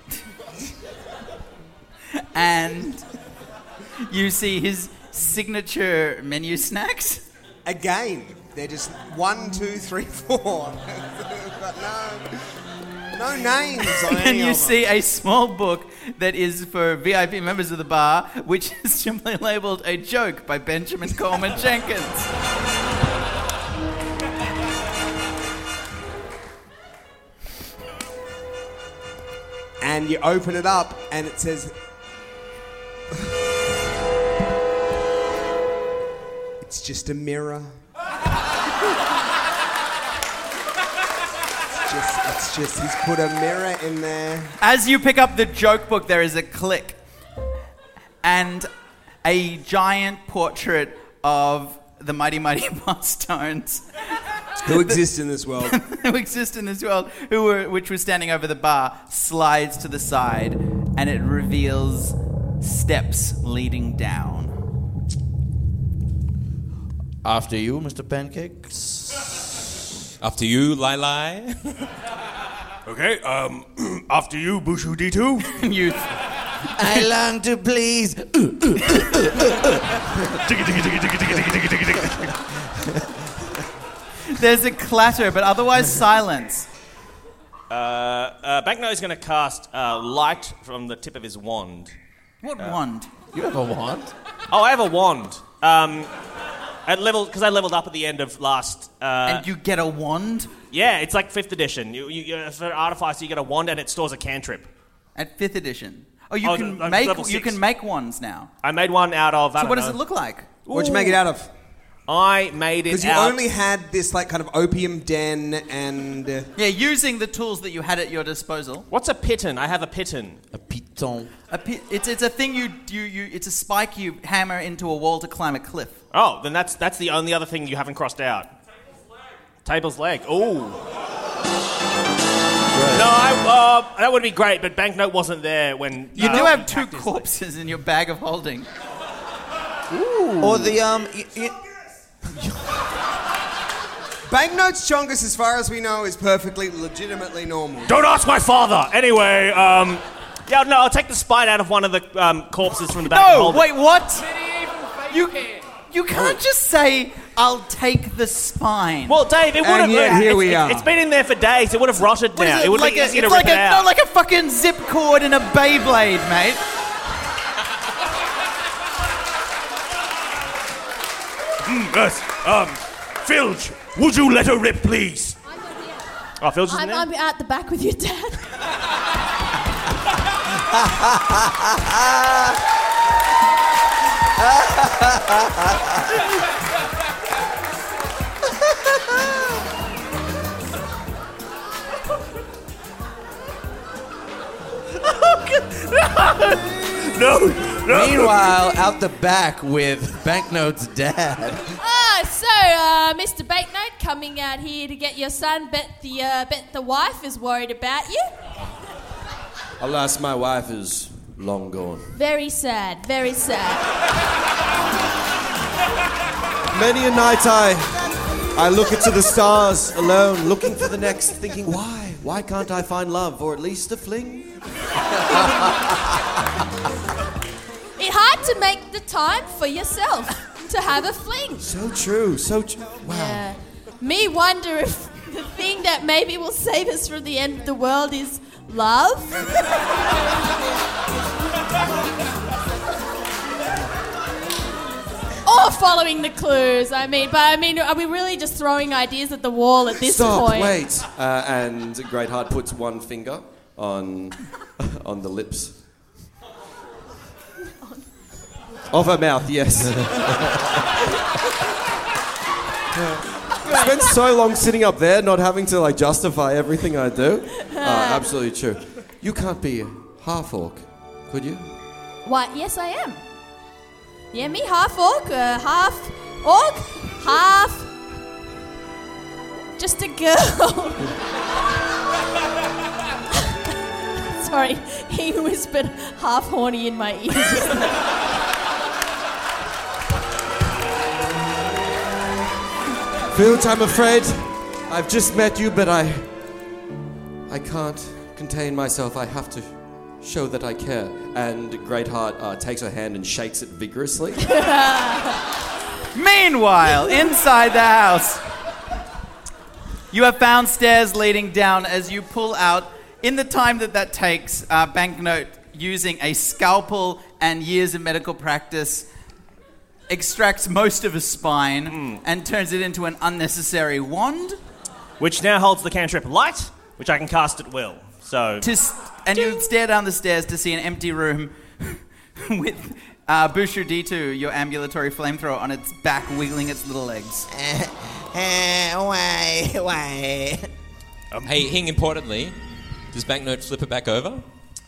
And you see his signature menu snacks. Again, they're just 1, 2, 3, 4. But no names on any And you of see them. a small book that is for VIP members of the bar, which is simply labeled A Joke by Benjamin Coleman Jenkins. And you open it up, and it says... It's just a mirror. It's just he's put a mirror in there. As you pick up the joke book, there is a click. And a giant portrait of the Mighty Mighty Bosstones. Who exist in this world. Who exist in this world, which was standing over the bar, slides to the side, and it reveals steps leading down. After you, Mr. Pancakes. After you, Lai Lai. Okay, after you, Bushu D2. You... I long to please. There's a clatter, but otherwise silence. Banknote is going to cast light from the tip of his wand. What wand? You have a wand? Oh, I have a wand. Because I leveled up at the end of last... And you get a wand? Yeah, it's like 5th edition. You for Artificer, you get a wand and it stores a cantrip. At 5th edition. Oh, you can level 6. you can make wands now. I made one out of... So what does it look like? What'd you make it out of? I made it Because you out... only had this like kind of opium den and... Yeah, using the tools that you had at your disposal. What's a piton? I have a piton. A pit. piton. It's a thing you it's a spike you hammer into a wall to climb a cliff. Oh, then that's the only other thing you haven't crossed out. Table's leg. Ooh. No, that would be great, but Banknote wasn't there when... You do have two corpses in your bag of holding. Ooh. Or the, Banknote's chongus, as far as we know, is perfectly, legitimately normal. Don't ask my father! Anyway, I'll take the spine out of one of the corpses from the bag of holding. No, wait, what? You can't just say, I'll take the spine. Well, Dave, it would have... And yet here we are. It's been in there for days. It would have rotted now. It would be easy to it's rip it out. Not like a fucking zip cord in a Beyblade, mate. Yes. Filch, would you let her rip, please? Oh, Filch is in there? I'm at the back with your dad. No. Meanwhile, out the back with Banknote's dad. Mr. Banknote, coming out here to get your son. Bet the wife is worried about you. Alas, my wife is long gone. Very sad, very sad. Many a night I look into the stars alone, looking for the next, thinking, why? Why can't I find love, or at least a fling? It's hard to make the time for yourself to have a fling. So true, wow. Yeah. Me wonder if the thing that maybe will save us from the end of the world is love. Or following the clues, are we really just throwing ideas at the wall at this point? Stop, wait. And Greatheart puts one finger on the lips. Of her mouth, yes. I spent so long sitting up there, not having to justify everything I do. Absolutely true. You can't be half orc, could you? What? Yes, I am. Yeah, me half orc, half just a girl. Sorry, he whispered half horny in my ear. Filch, I'm afraid I've just met you, but I can't contain myself. I have to show that I care. And Greatheart takes her hand and shakes it vigorously. Meanwhile, inside the house, you have found stairs leading down. As you pull out, in the time that takes, Banknote, using a scalpel and years of medical practice, extracts most of a spine and turns it into an unnecessary wand. Which now holds the cantrip Light, which I can cast at will. So... And you stare down the stairs to see an empty room with Boucher D2, your ambulatory flamethrower, on its back, wiggling its little legs. Why? Hey, Hing, importantly, does Banknote flip it back over?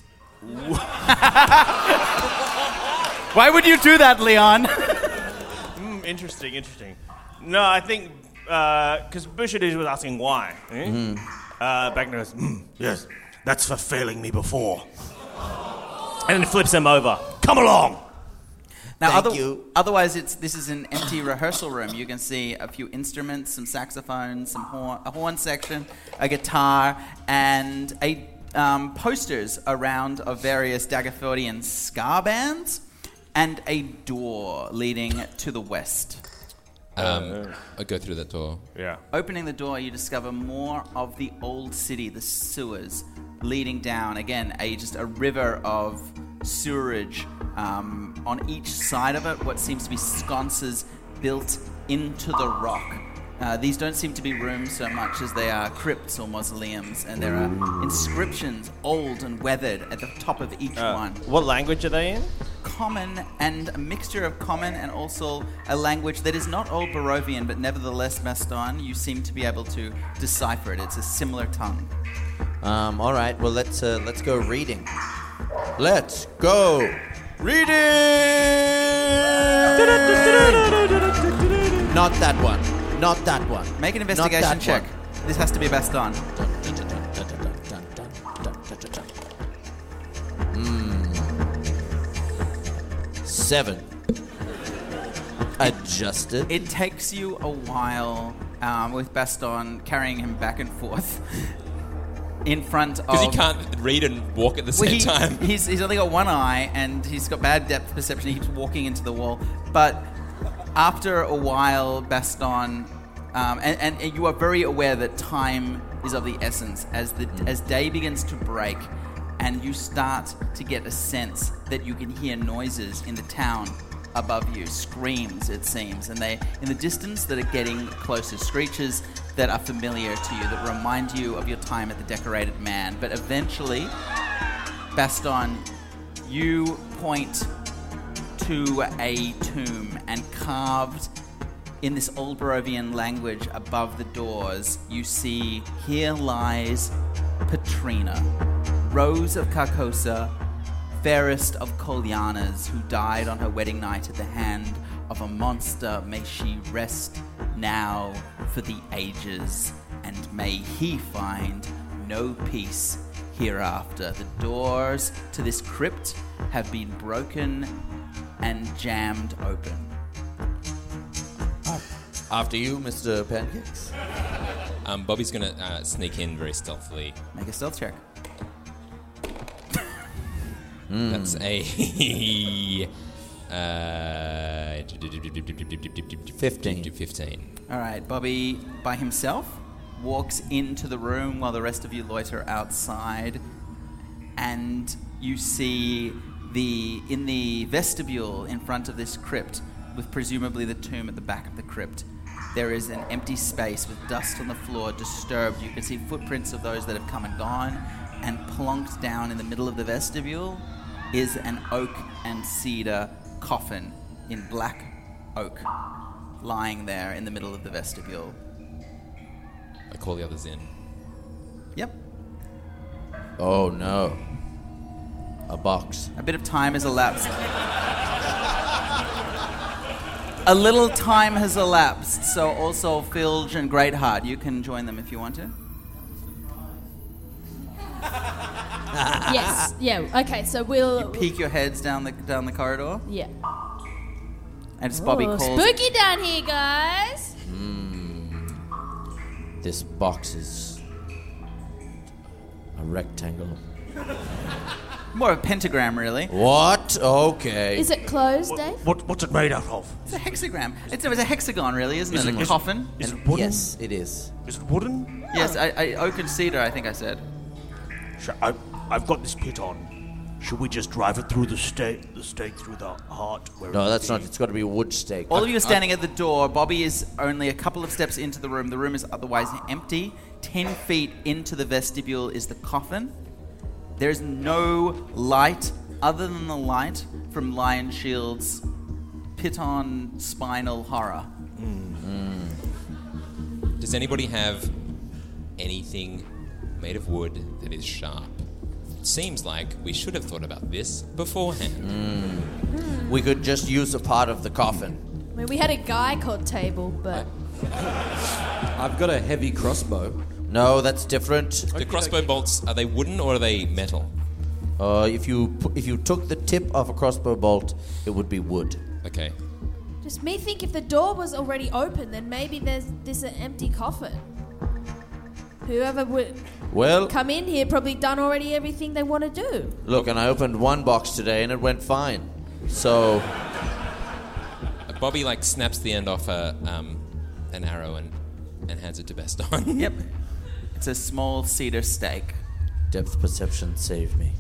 Why would you do that, Leon? Interesting. No, I think... Because Boucher D2 was asking why. Banknote goes, yes. That's for failing me before. And then flips him over. Come along! Now, otherwise, this is an empty rehearsal room. You can see a few instruments, some saxophones, a horn section, a guitar, and posters around of various Daggerfordian ska bands, and a door leading to the west. I'll go through that door. Yeah. Opening the door, you discover more of the old city, the sewers, leading down. Again, just a river of sewerage. On each side of it, what seems to be sconces built into the rock. These don't seem to be rooms so much as they are crypts or mausoleums, and there are inscriptions, old and weathered, at the top of each one. What language are they in? Common, and a mixture of common and also a language that is not Old Barovian, but nevertheless, Maston, you seem to be able to decipher it. It's a similar tongue. All right. Well, let's go reading. Let's go. Read it. Not that one. Not that one. Make an investigation check. This has to be Baston. 7. Adjusted. It takes you a while with Baston carrying him back and forth in front of... Because he can't read and walk at the same time. He's only got one eye and he's got bad depth perception. He keeps walking into the wall. But after a while, Baston... and you are very aware that time is of the essence as day begins to break, and you start to get a sense that you can hear noises in the town above you, screams it seems, and they in the distance that are getting closer, screeches that are familiar to you, that remind you of your time at the Decorated Man. But eventually, Baston, you point to a tomb, and carved in this Old Barovian language above the doors, you see, "Here lies Petrina, Rose of Carcosa, fairest of Collianas, who died on her wedding night at the hand of a monster. May she rest now for the ages, and may he find no peace hereafter." The doors to this crypt have been broken and jammed open. After you, Mr. Pancakes. Bobby's going to sneak in very stealthily. Make a stealth check. That's a 15. All right, Bobby by himself walks into the room while the rest of you loiter outside, and you see in the vestibule in front of this crypt, with presumably the tomb at the back of the crypt, there is an empty space with dust on the floor, disturbed. You can see footprints of those that have come and gone, and plonked down in the middle of the vestibule is an oak and cedar coffin in black oak, lying there in the middle of the vestibule. I call the others in. Yep. Oh no. A box. A bit of time has elapsed. A little time has elapsed, so also Filge and Greatheart, you can join them if you want to. Yes. Yeah. Okay. So we'll You peek your heads down the corridor. Yeah. And it's Bobby calls. Spooky down here, guys. This box is a rectangle. More of a pentagram, really. What? Okay. Is it closed, Dave? What's it made out of? It's a hexagram. It's a hexagon, really, isn't it? A coffin. Is it wooden? Yes, it is. Is it wooden? Yes, oak and cedar, I think I said. I've got this pit on. Should we just drive it through the stake through the heart? No, that's not. It's got to be a wood stake. All of you are standing at the door. Bobby is only a couple of steps into the room. The room is otherwise empty. 10 feet into the vestibule is the coffin. There's no light other than the light from Lion Shield's Piton Spinal Horror. Does anybody have anything made of wood that is sharp? It seems like we should have thought about this beforehand. We could just use a part of the coffin. I mean, we had a guy called Table, but I've got a heavy crossbow. No, that's different. The crossbow bolts, are they wooden or are they metal? If you took the tip of a crossbow bolt, it would be wood. Okay. just me think if the door was already open, then maybe there's this an empty coffin. Whoever would come in here probably done already everything they want to do. Look, and I opened one box today and it went fine. So Bobby snaps the end off an arrow and hands it to Baston. Yep. It's a small cedar stake. Depth perception saved me.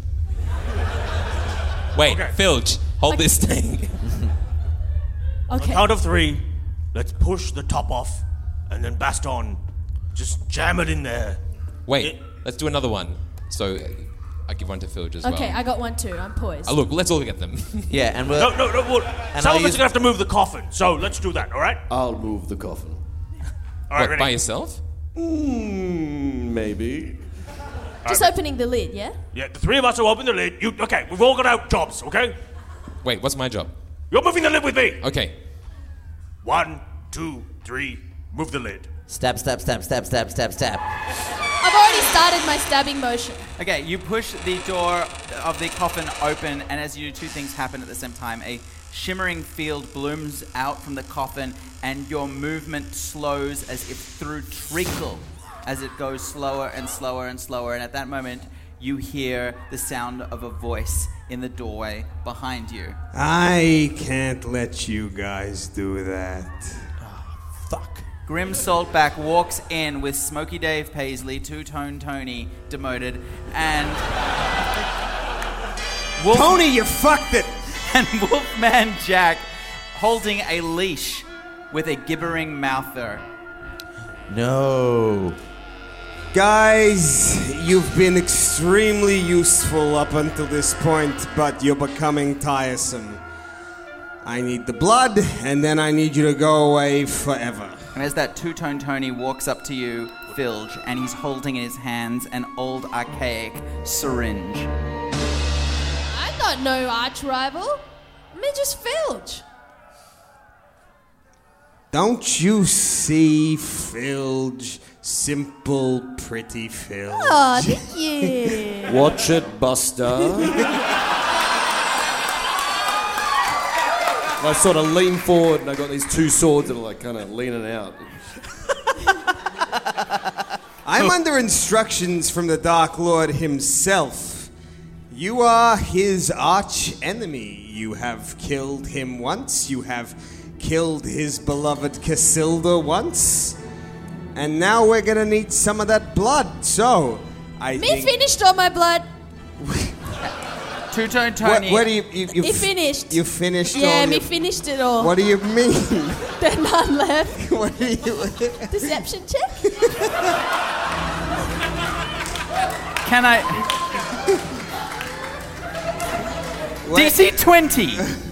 Wait, Filge, hold this thing. Okay. Count of 3. Let's push the top off, and then Baston, just jam it in there. Wait, let's do another one. So I give one to Filge as well. Okay, I got one too. I'm poised. Look, let's all get them. Yeah, and we'll... No. Some of us are going to have to move the coffin, so let's do that, all right? I'll move the coffin. All right, What, ready? by yourself? Maybe. Just opening the lid, yeah? Yeah, the three of us will open the lid. Okay, we've all got our jobs, okay? Wait, what's my job? You're moving the lid with me. Okay. 1, 2, 3, move the lid. Stab, stab, stab, stab, stab, stab, stab. I've already started my stabbing motion. Okay, you push the door of the coffin open, and as you do, two things happen at the same time. A shimmering field blooms out from the coffin, and your movement slows as if through treacle, as it goes slower and slower and slower. And at that moment, you hear the sound of a voice in the doorway behind you. I can't let you guys do that. Fuck. Grim Saltback walks in with Smoky Dave Paisley, Two-Tone Tony demoted, and Tony, you fucked it! And Wolfman Jack holding a leash with a gibbering mouther. No. Guys, you've been extremely useful up until this point, but you're becoming tiresome. I need the blood, and then I need you to go away forever. And as that Two-Tone Tony walks up to you, Filge, and he's holding in his hands an old archaic syringe. I'm not no arch rival. I'm just Filge. Don't you see, Filge? Simple, pretty Filge. Oh, thank you. Watch it, Buster. I sort of lean forward and I got these two swords that are like kind of leaning out. I'm under instructions from the Dark Lord himself. You are his arch enemy. You have killed him once. You have killed his beloved Casilda once. And now we're gonna need some of that blood. So, I think... finished all my blood. Two-Tone Tony. What do you He finished. You finished Yeah, all me your... finished it all. What do you mean? There's none left. What do you... Deception check? Can I... DC 20.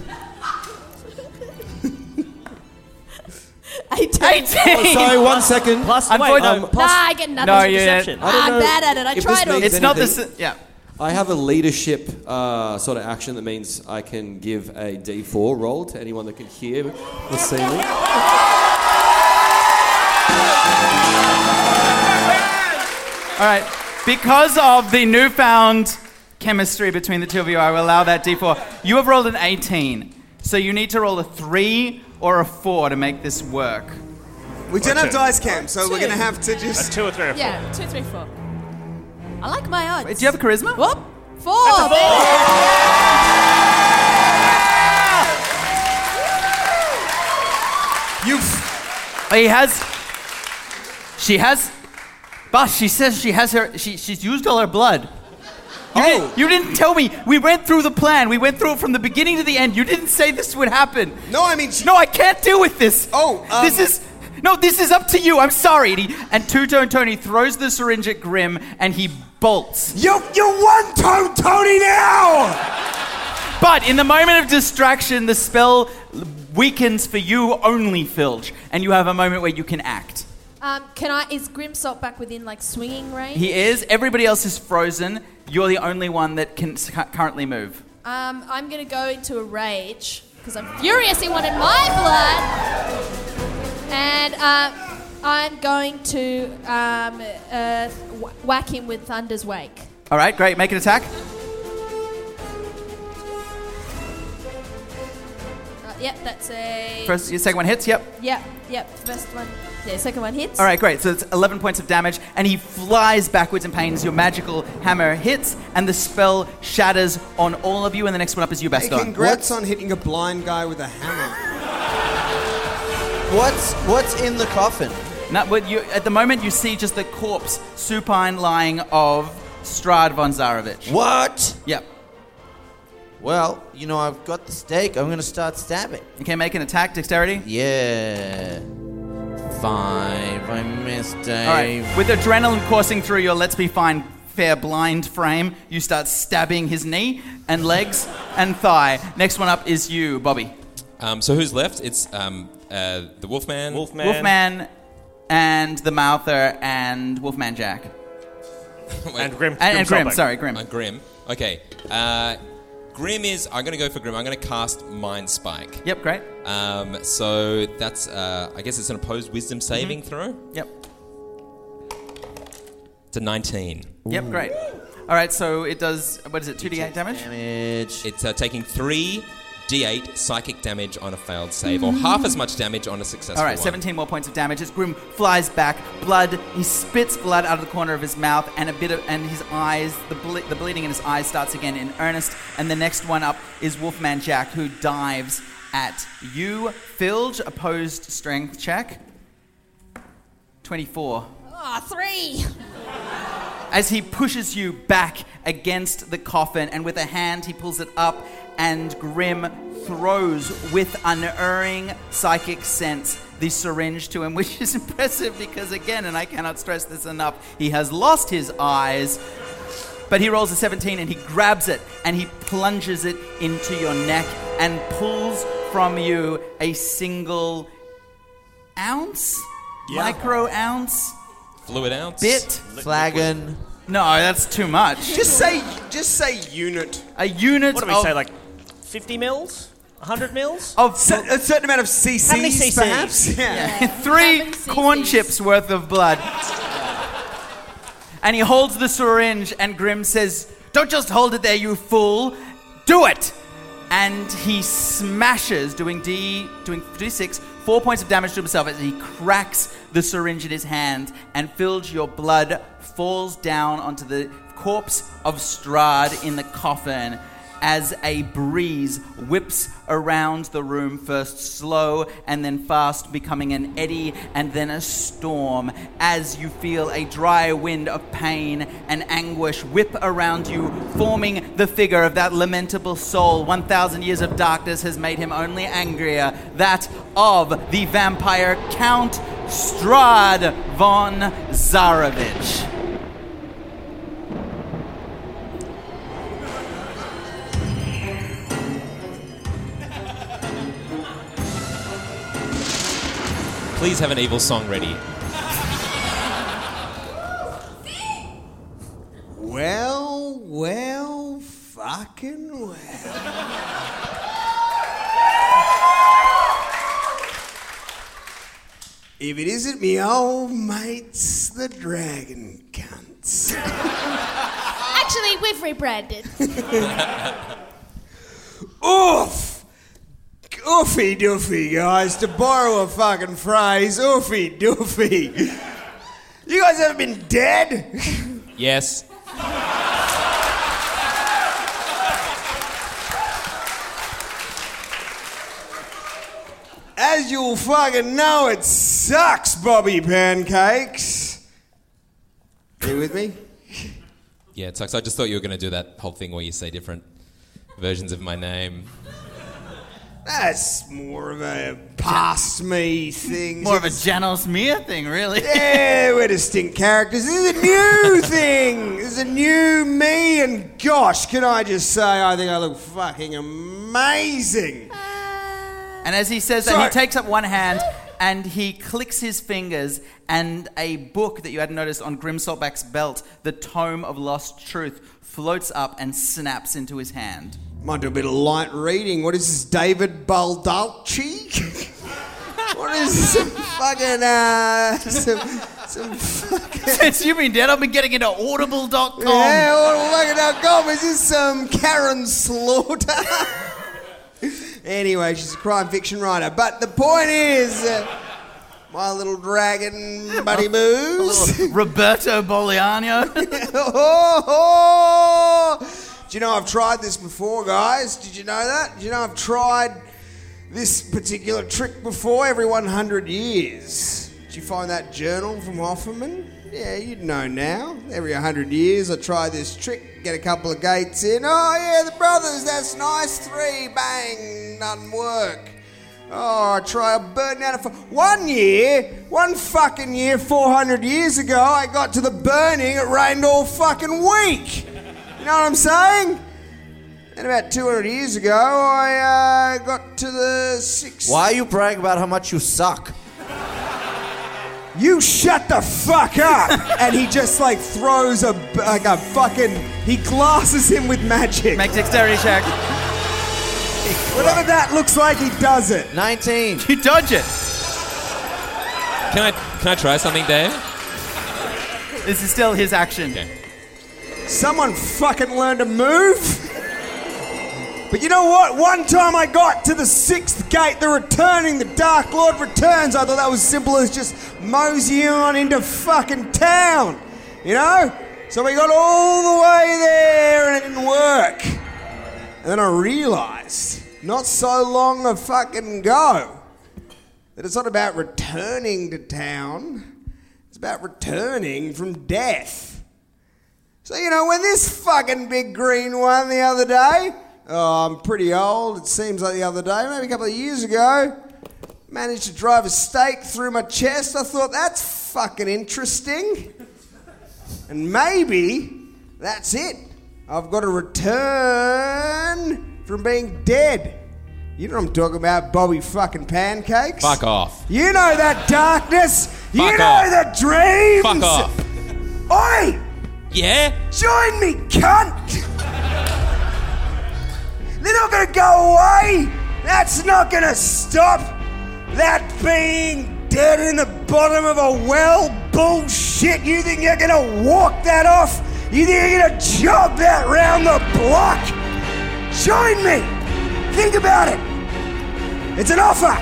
18. Oh, sorry, 1 second. Plus, I'm wait, going- plus, I get nothing. No, deception. I'm bad at it. I if tried this all. means It's not anything. the... Yeah. I have a leadership sort of action that means I can give a D4 roll to anyone that can hear or see me. All right. Because of the newfound chemistry between the two of you, I will allow that D4. You have rolled an 18, so you need to roll a 3 or a 4 to make this work. We don't have two. dice cam, so we're gonna have to A just... 2 or 3 or 4. Yeah, 2, 3, 4. I like my odds. Wait, do you have a charisma? Whoop. 4. He has... She has... Boss, she says she has her... She's used all her blood. You didn't tell me. We went through the plan. We went through it from the beginning to the end. You didn't say this would happen. No, I mean... No, I can't deal with this. This is up to you. I'm sorry. And Two-Tone Tony throws the syringe at Grim, and he bolts. You're one-tone Tony now! But in the moment of distraction, the spell weakens for you only, Filge, and you have a moment where you can act. Is Grim Saltback within, like, swinging range? He is. Everybody else is frozen. You're the only one that can currently move. I'm going to go into a rage, because I'm furious he wanted my blood. And I'm going to whack him with Thunder's Wake. All right, great. Make an attack. Yep, that's a... First, your second one hits, yep. Yep, first one. Yeah, second one hits. All right, great. So it's 11 points of damage, and he flies backwards in pain as your magical hammer hits, and the spell shatters on all of you, and the next one up is you, Hey, Baston. congrats on hitting a blind guy with a hammer. What's in the coffin? No, but at the moment, you see just the corpse supine lying of Strahd von Zarovich. What? Yep. Well, I've got the stake. I'm going to start stabbing. Okay, make an attack, dexterity. Yeah. 5. I missed, Dave. All right. With adrenaline coursing through your Let's Be Fine fair blind frame, you start stabbing his knee and legs and thigh. Next one up is you, Bobby. So who's left? It's the Wolfman. Wolfman and the Mouther and Wolfman Jack. And Grim. And Grim, Solbeck. sorry, Grim. Grim. Okay. Grim is... I'm going to go for Grim. I'm going to cast Mind Spike. Yep, great. So that's... I guess it's an opposed wisdom saving throw. Yep. It's a 19. Yep, great. All right, so it does... What is it, 2d8 damage? It's taking 3d8 psychic damage on a failed save, or half as much damage on a successful All right, one. 17 more points of damage as Grim flies back. Blood, he spits blood out of the corner of his mouth, and his eyes, the bleeding in his eyes starts again in earnest. And the next one up is Wolfman Jack, who dives at you. Filge, opposed strength check. 24. Ah, 3. As he pushes you back against the coffin, and with a hand he pulls it up, and Grim throws with unerring psychic sense the syringe to him, which is impressive because, again, and I cannot stress this enough, he has lost his eyes. But he rolls a 17 and he grabs it and he plunges it into your neck and pulls from you a single ounce? Yeah. Micro ounce? Fluid ounce? Bit? Flagon. No, that's too much. Just say unit. A unit What do we say, like 50 mils? 100 mils? of A certain amount of CCs, How many CCs? perhaps? Yeah. 3 7 cc's. corn chips worth of blood. And he holds the syringe and Grim says, "Don't just hold it there, you fool. Do it!" And he smashes, doing D6, 4 points of damage to himself as he cracks the syringe in his hand, and Filge, your blood falls down onto the corpse of Strahd in the coffin as a breeze whips around the room, first slow and then fast, becoming an eddy and then a storm, as you feel a dry wind of pain and anguish whip around you, forming the figure of that lamentable soul. 1,000 years of darkness has made him only angrier, that of the vampire Count Strahd von Zarovich. Please have an evil song ready. Well, fucking well. If it isn't me old mates, the dragon cunts. Actually, we've rebranded. Oof! Oofy doofy, guys. To borrow a fucking phrase, oofy doofy. You guys ever been dead? Yes. As you'll fucking know, it sucks, Bobby Pancakes. Are you with me? Yeah, it sucks. I just thought you were going to do that whole thing where you say different versions of my name. That's more of a past me thing. More of a Janos Mir thing, really. Yeah, we're distinct characters. This is a new thing. This is a new me, and gosh, can I just say, I think I look fucking amazing. And as he says that, he takes up one hand and he clicks his fingers, and a book that you hadn't noticed on Grim Saltback's belt, the Tome of Lost Truth, floats up and snaps into his hand. Might do a bit of light reading. What is this, David Baldacci? What is this, some fucking... Since you've been dead, I've been getting into Audible.com. Yeah, Audible.com. Is this some Karen Slaughter? Anyway, she's a crime fiction writer. But the point is, my little dragon buddy moves. Roberto Boliano. Do you know I've tried this before, guys? Did you know that? Did you know I've tried this particular trick before every 100 years? Did you find that journal from Hofferman? Yeah, you'd know now. Every 100 years I try this trick, get a couple of gates in. Oh, yeah, the brothers, that's nice. 3, bang, doesn't work. Oh, I try a burn out of... One fucking year, 400 years ago, I got to the burning, it rained all fucking week. You know what I'm saying? And about 200 years ago, I got to the 6... Why you brag about how much you suck? You shut the fuck up! And he just like throws a fucking... He glasses him with magic. Make dexterity check. Whatever that looks like, he does it. 19. You dodge it. Can I try something, Dave? This is still his action. Okay. Someone fucking learn to move. But you know what? One time I got to the 6th gate, the Dark Lord returns. I thought that was simple as just moseying on into fucking town. You know? So we got all the way there and it didn't work. And then I realised, not so long a fucking ago, that it's not about returning to town. It's about returning from death. So, you know, when this fucking big green one the other day... Oh, I'm pretty old. It seems like the other day, maybe a couple of years ago, managed to drive a stake through my chest. I thought, that's fucking interesting. And maybe that's it. I've got to return from being dead. You know what I'm talking about, Bobby fucking Pancakes? Fuck off. You know that darkness. Fuck you know off. the dreams. Fuck off. Oi! Yeah? Join me, cunt! They're not going to go away. That's not going to stop that being dead in the bottom of a well. Bullshit. You think you're going to walk that off? You think you're going to jog that round the block? Join me. Think about it. It's an offer.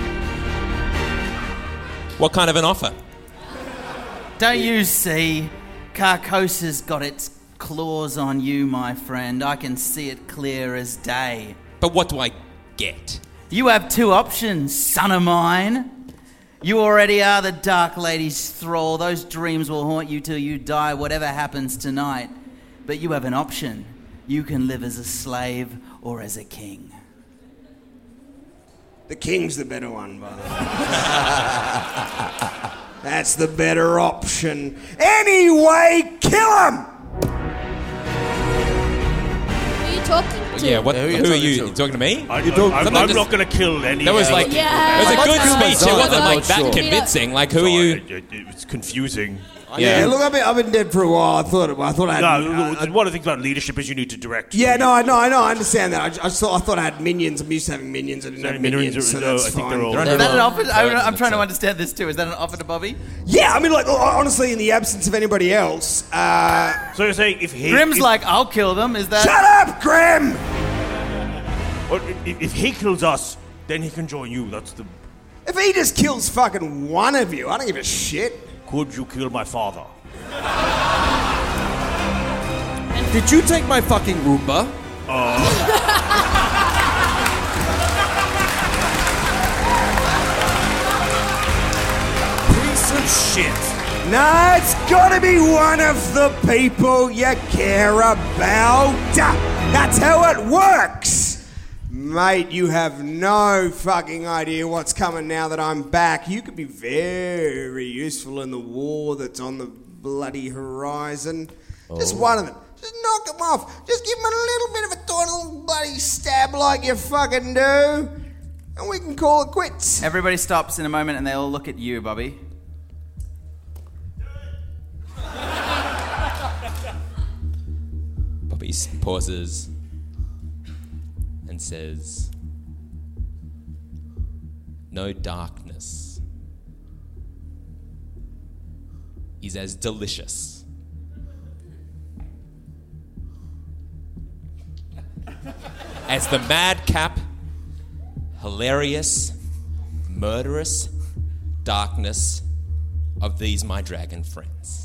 What kind of an offer? Don't you see? Carcosa's got its claws on you, my friend. I can see it clear as day. But what do I get? You have two options, son of mine. You already are the Dark Lady's thrall. Those dreams will haunt you till you die, whatever happens tonight. But you have an option. You can live as a slave or as a king. The king's the better one, by the way. That's the better option. Anyway, kill him! Talking to? Yeah, who are you talking to me? I'm not going to kill any. That was like, it was a good speech. It wasn't like that convincing. Like, who are you? It's confusing. Yeah, look, I've been dead for a while. I thought I had. One of the things about leadership is you need to direct. Yeah, no, I know, I understand that. I thought I had minions. I'm used to having minions. I didn't have minions, so that's I think fine. they're all. Is that an offer? I'm trying to understand this too. Is that an offer to Bobby? Yeah, I mean, like, honestly, in the absence of anybody else. So you're saying if he... Grimm's like, I'll kill them. Is that... Shut up, Grimm! Well, if he kills us, then he can join you. That's the... If he just kills fucking one of you, I don't give a shit. Could you kill my father? Did you take my fucking Roomba? Piece of shit. Nah, it's gotta be one of the people you care about. That's how it works. Mate, you have no fucking idea what's coming now that I'm back. You could be very useful in the war that's on the bloody horizon. Just one of them. Just knock them off. Just give them a little bit of a little bloody stab like you fucking do. And we can call it quits. Everybody stops in a moment and they all look at you, Bobby. Bobby pauses and says, "No darkness is as delicious as the madcap, hilarious, murderous darkness of these my dragon friends."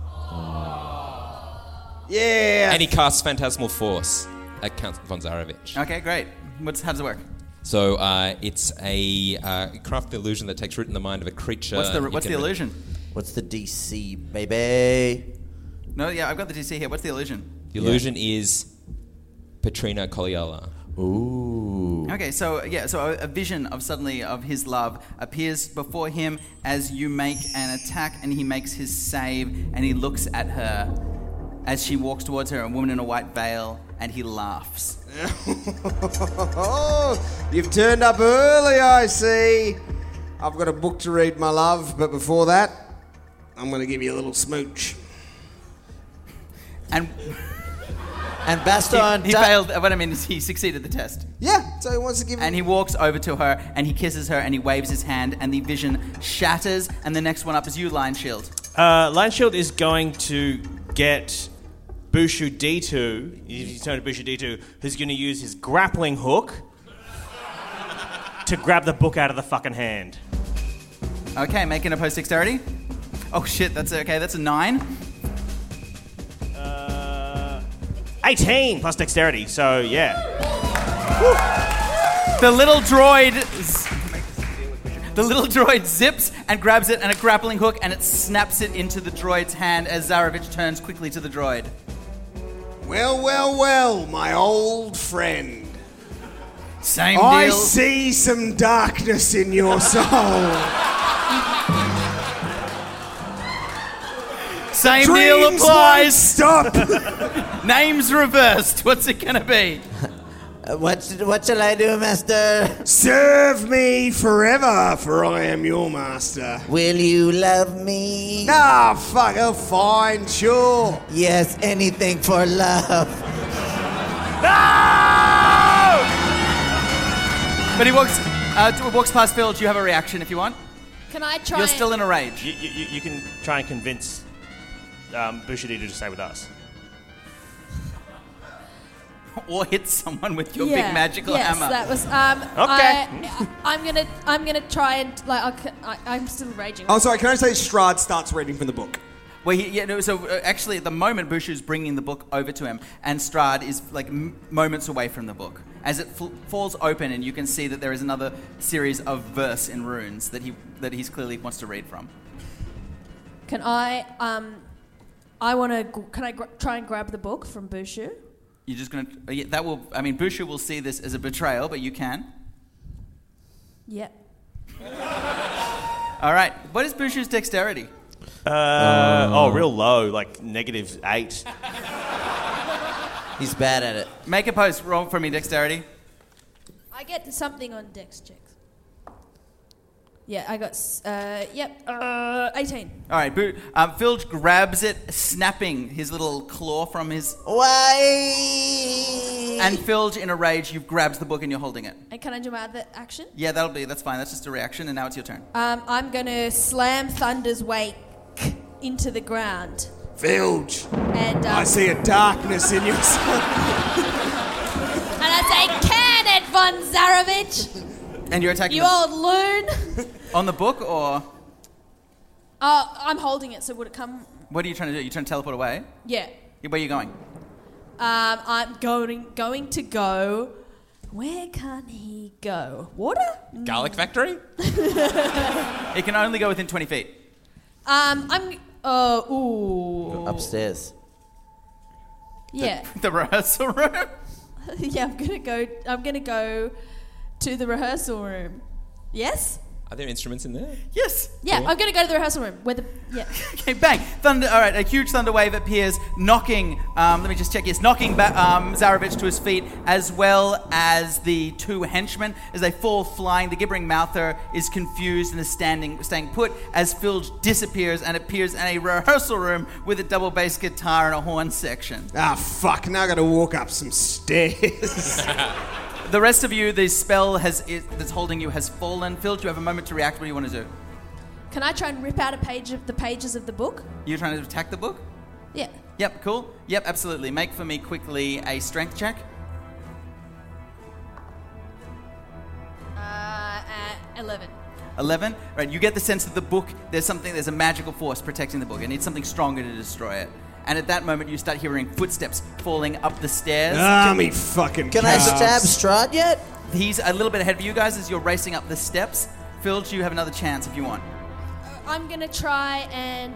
Yeah. And he casts Phantasmal Force at Count von Zarovich. Okay, great. How does it work? So it's a crafted illusion that takes root in the mind of a creature. What's the illusion? What's the DC, baby? No, yeah, I've got the DC here. What's the illusion? The illusion is Petrina Coliola. Ooh. Okay, so a vision of his love appears before him as you make an attack, and he makes his save, and he looks at her as she walks towards her, a woman in a white veil, and he laughs. You've turned up early, I see. I've got a book to read, my love, but before that, I'm gonna give you a little smooch. And Baston... He failed, he succeeded the test. Yeah, so he wants to give And he walks over to her, and he kisses her, and he waves his hand, and the vision shatters, and the next one up is you, Lion Shield. Lion Shield is going to get Bushu D2, he's turned to Bushu D2, who's going to use his grappling hook to grab the book out of the fucking hand. Okay, make an opposed dexterity. Oh shit, that's okay, that's a 9. 18 plus dexterity, so yeah. The little droid zips and grabs it and a grappling hook and it snaps it into the droid's hand as Zarovich turns quickly to the droid. Well, my old friend. Same deal. I see some darkness in your soul. Same Dreams deal applies. Won't stop. Names reversed. What's it gonna be? What shall I do, master? Serve me forever, for I am your master. Will you love me? Ah, fuck, oh, fine, sure. Yes, anything for love. No! But he walks past Phil. Do you have a reaction if you want? Can I try? You're still in a rage. You can try and convince Bushu D2 to stay with us. Or hit someone with your big magical hammer. Yes, that was. Okay. I'm gonna try and I'm still raging. Oh, sorry. Can I say Strahd starts reading from the book? Well, actually, at the moment, Bushu's bringing the book over to him, and Strahd is like moments away from the book. As it falls open, and you can see that there is another series of verse in runes that he's clearly wants to read from. Can I? Can I try and grab the book from Bushu? You're just gonna. That will. I mean, Bushu will see this as a betrayal, but you can. Yep. All right. What is Bushu's dexterity? Real low, like -8. He's bad at it. Make a post roll for me, dexterity. I get something on dex checks. Yeah, I got 18. All right, Filge grabs it, snapping his little claw from his... Why? And Filge, in a rage, you've grabbed the book and you're holding it. And can I do my other action? Yeah, that's fine. That's just a reaction, and now it's your turn. I'm going to slam Thunder's Wake into the ground. Filge, and I see a darkness in your soul. And I say, can it, Von Zarovich? And you're attacking you old loon. On the book, or? I'm holding it, so would it come? What are you trying to do? You trying to teleport away? Yeah. Where are you going? I'm going to go... Where can he go? Water? Garlic factory? It can only go within 20 feet. Upstairs. Yeah. The rehearsal room? Yeah, I'm gonna go to the rehearsal room. Yes? Are there instruments in there? Yes. Yeah, Cool. I'm gonna go to the rehearsal room where the Okay, bang! Thunder. All right, a huge thunder wave appears, knocking. Let me just check. Yes, knocking Zarovich to his feet, as well as the two henchmen as they fall flying. The gibbering mouther is confused and is staying put as Filge disappears and appears in a rehearsal room with a double bass guitar and a horn section. Ah, fuck! Now I gotta walk up some stairs. The rest of you, the spell that's holding you has fallen. Filge, you have a moment to react. What do you want to do? Can I try and rip out the pages of the book? You're trying to attack the book? Yeah. Yep, cool. Yep, absolutely. Make for me quickly a strength check. 11. 11? Right, you get the sense that the book, there's a magical force protecting the book. It needs something stronger to destroy it. And at that moment, you start hearing footsteps falling up the stairs. Ah, me fucking Can I stab Strahd yet? He's a little bit ahead of you guys as you're racing up the steps. Filge, you have another chance if you want. I'm gonna try and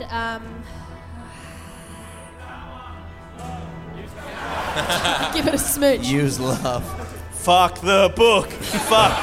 give it a smooch. Use love. Fuck the book. Fuck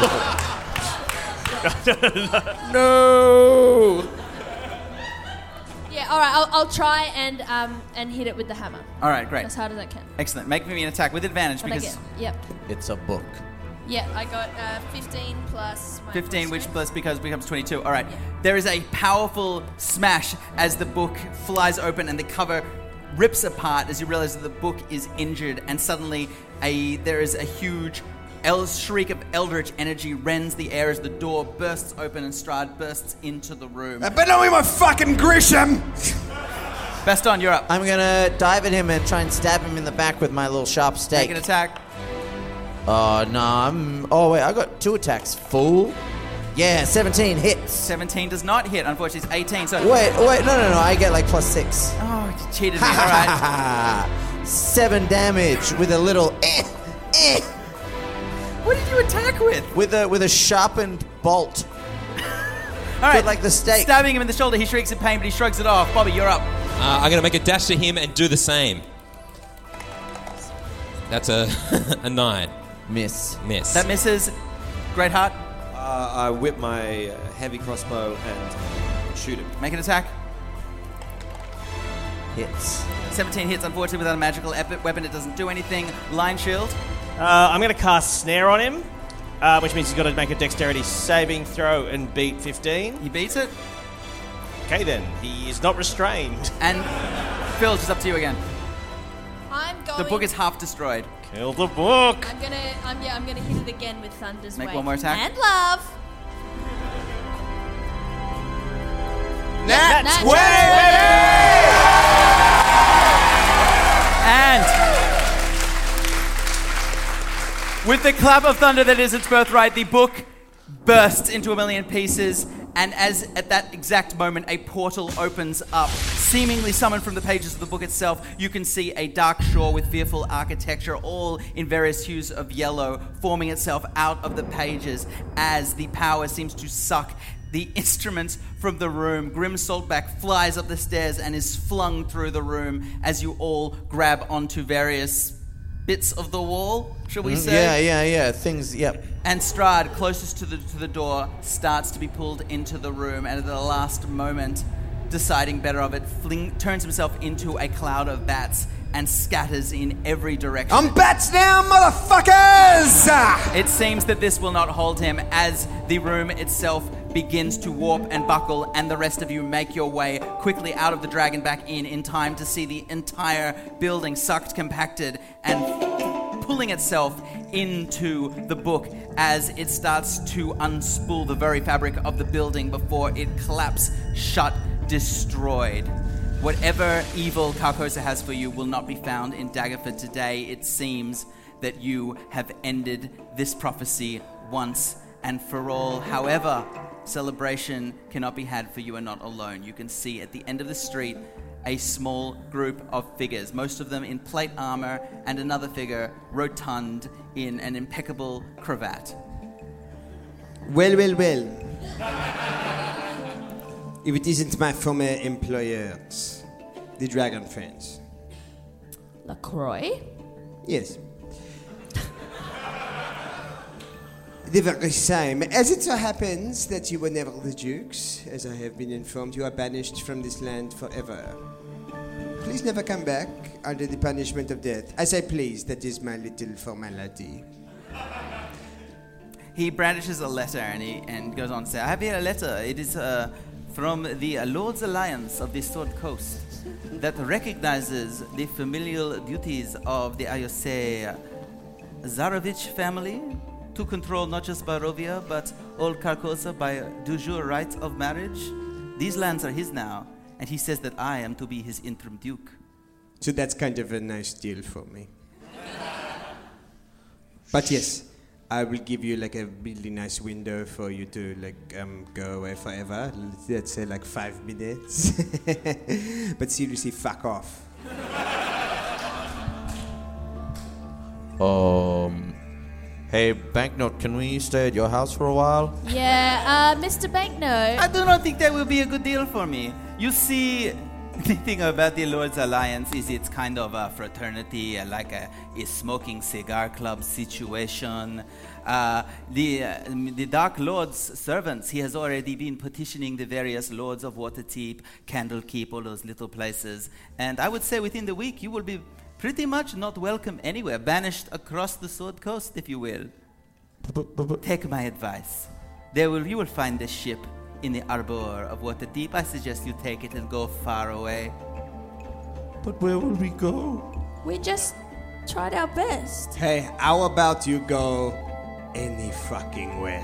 the book. No. Yeah, all right. I'll try and hit it with the hammer. All right, great. As hard as I can. Excellent. Make me an attack with advantage Can because... Yep. It's a book. Yeah, I got 15 plus my 15, which strength. plus because becomes 22. All right. There is a powerful smash as the book flies open and the cover rips apart as you realize that the book is injured, and suddenly there is a huge shriek of eldritch energy rends the air as the door bursts open and Strahd bursts into the room. I better with my fucking Grisham! Baston, you're up. I'm gonna dive at him and try and stab him in the back with my little sharp stake. Make an attack. No, oh wait, I got 2 attacks. Fool. Yeah, 17 hits. 17 does not hit. Unfortunately, it's 18. So Wait, no. I get like +6. Oh, you cheated me. All right. 7 damage with a little What did you attack with? with a sharpened bolt. All right. Bit like the stake. Stabbing him in the shoulder, he shrieks in pain, but he shrugs it off. Bobby, you're up. I'm going to make a dash to him and do the same. That's a 9. Miss. That misses. Greatheart, I whip my heavy crossbow and shoot him. make an attack. Hits. 17 hits, unfortunately, without a magical weapon. It doesn't do anything. Line shield. I'm going to cast Snare on him, which means he's got to make a dexterity saving throw and beat 15. He beats it. Okay, then. He is not restrained. And Phil, it's up to you again. I'm going. The book is half destroyed. Kill the book. I'm gonna hit it again with Thunder's Make Wave. one more attack. And love. That's Nat And with the clap of thunder that is its birthright, the book bursts into a million pieces, and as at that exact moment a portal opens up, seemingly summoned from the pages of the book itself, you can see a dark shore with fearful architecture, all in various hues of yellow, forming itself out of the pages as the power seems to suck the instruments from the room. Grim Saltback flies up the stairs and is flung through the room as you all grab onto various bits of the wall, shall we say? Yeah. Things, yep. And Strahd, closest to the door, starts to be pulled into the room, and at the last moment, deciding better of it, turns himself into a cloud of bats and scatters in every direction. I'm bats now, motherfuckers! It seems that this will not hold him as the room itself begins to warp and buckle, and the rest of you make your way quickly out of the dragon back in time to see the entire building sucked, compacted, and pulling itself into the book as it starts to unspool the very fabric of the building before it collapses shut, destroyed. Whatever evil Carcosa has for you will not be found in Daggerford today. It seems that you have ended this prophecy once and for all. However, celebration cannot be had, for you are not alone. You can see at the end of the street a small group of figures, most of them in plate armor, and another figure, rotund, in an impeccable cravat. Well. If it isn't my former employers, the Dragon Friends. LaCroix? Yes. The very same. As it so happens that you were never the Dukes, as I have been informed, you are banished from this land forever. Please never come back under the punishment of death. I say please, that is my little formality. He brandishes a letter and goes on to say, I have here a letter. It is from the Lord's Alliance of the Sword Coast that recognizes the familial duties of the Ayose Zarovich family to control not just Barovia, but all Carcosa by de jure right of marriage. These lands are his now, and he says that I am to be his interim duke. So that's kind of a nice deal for me. But yes, I will give you like a really nice window for you to go away forever. Let's say like 5 minutes. But seriously, fuck off. Hey, Banknote, can we stay at your house for a while? Yeah, Mr. Banknote. I do not think that will be a good deal for me. You see, the thing about the Lord's Alliance is it's kind of a fraternity, like a smoking cigar club situation. The Dark Lord's servants, he has already been petitioning the various Lords of Waterdeep, Candlekeep, all those little places. And I would say within the week you will be pretty much not welcome anywhere, banished across the Sword Coast, if you will. Take my advice. You will find this ship in the arbor of Water Deep. I suggest you take it and go far away. But where will we go? We just tried our best. Hey, how about you go any fucking where?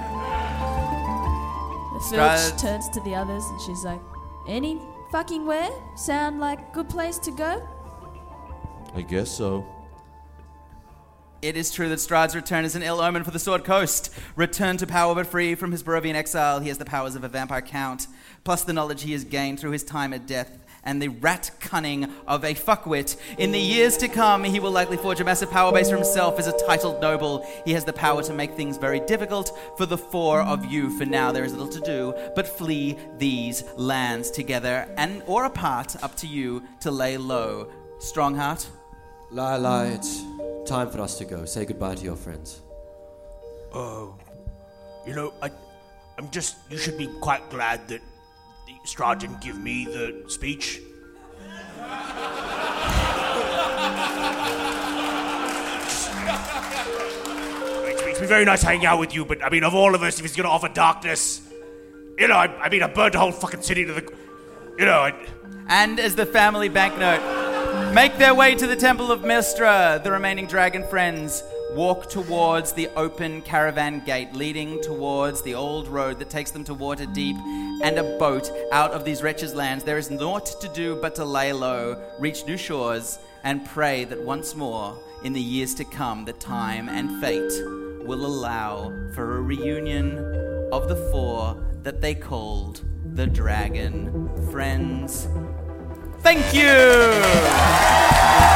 The Filch turns to the others and she's like, any fucking where? Sound like a good place to go? I guess so. It is true that Strahd's return is an ill omen for the Sword Coast. Returned to power but free from his Barovian exile, he has the powers of a vampire count, plus the knowledge he has gained through his time at death, and the rat cunning of a fuckwit. In the years to come, he will likely forge a massive power base for himself as a titled noble. He has the power to make things very difficult for the four of you. For now, there is little to do but flee these lands together or apart, up to you to lay low. Strongheart? Lai, it's time for us to go. Say goodbye to your friends. Oh, you should be quite glad that Strahd didn't give me the speech. It's been very nice hanging out with you, but of all of us, if he's gonna offer darkness, I burned a whole fucking city to the, And as the family banknote make their way to the Temple of Mystra, the remaining dragon friends walk towards the open caravan gate leading towards the old road that takes them to Waterdeep and a boat out of these wretches' lands. There is naught to do but to lay low, reach new shores, and pray that once more, in the years to come, that time and fate will allow for a reunion of the four that they called the Dragon Friends. Thank you!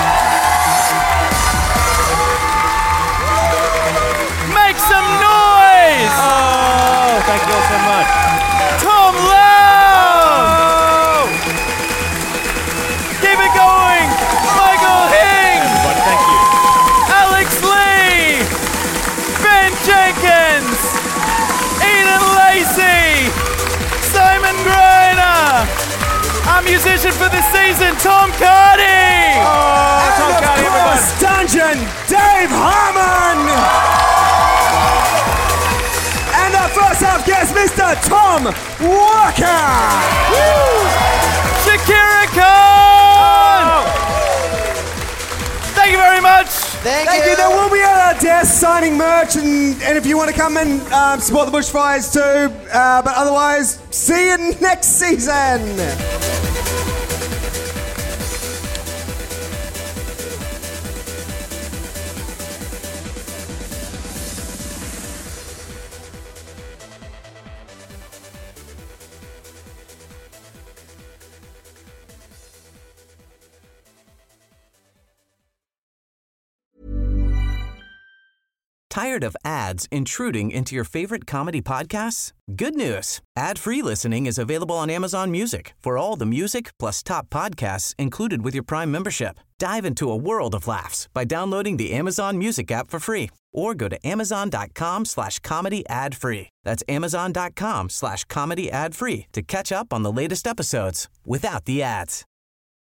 Make some noise! Oh, thank you all so much. Tom Lowe! Keep it going! Michael Hing! Everybody, thank you. Alex Lee! Ben Jenkins! Eden Lacey! Simon Greiner! Our musician for this season, Tom Cardy! Oh, Tom Cardy, everybody! Dungeon, Dave Harmon! And our first half guest, Mr. Tom Walker! Woo! Shakira Khan! Thank you very much! Thank you. There will be a desk signing merch, and if you want to come and support the Bushfires too. But otherwise, see you next season! Tired of ads intruding into your favorite comedy podcasts? Good news. Ad-free listening is available on Amazon Music for all the music plus top podcasts included with your Prime membership. Dive into a world of laughs by downloading the Amazon Music app for free or go to amazon.com/comedy ad-free. That's amazon.com/comedy ad-free to catch up on the latest episodes without the ads.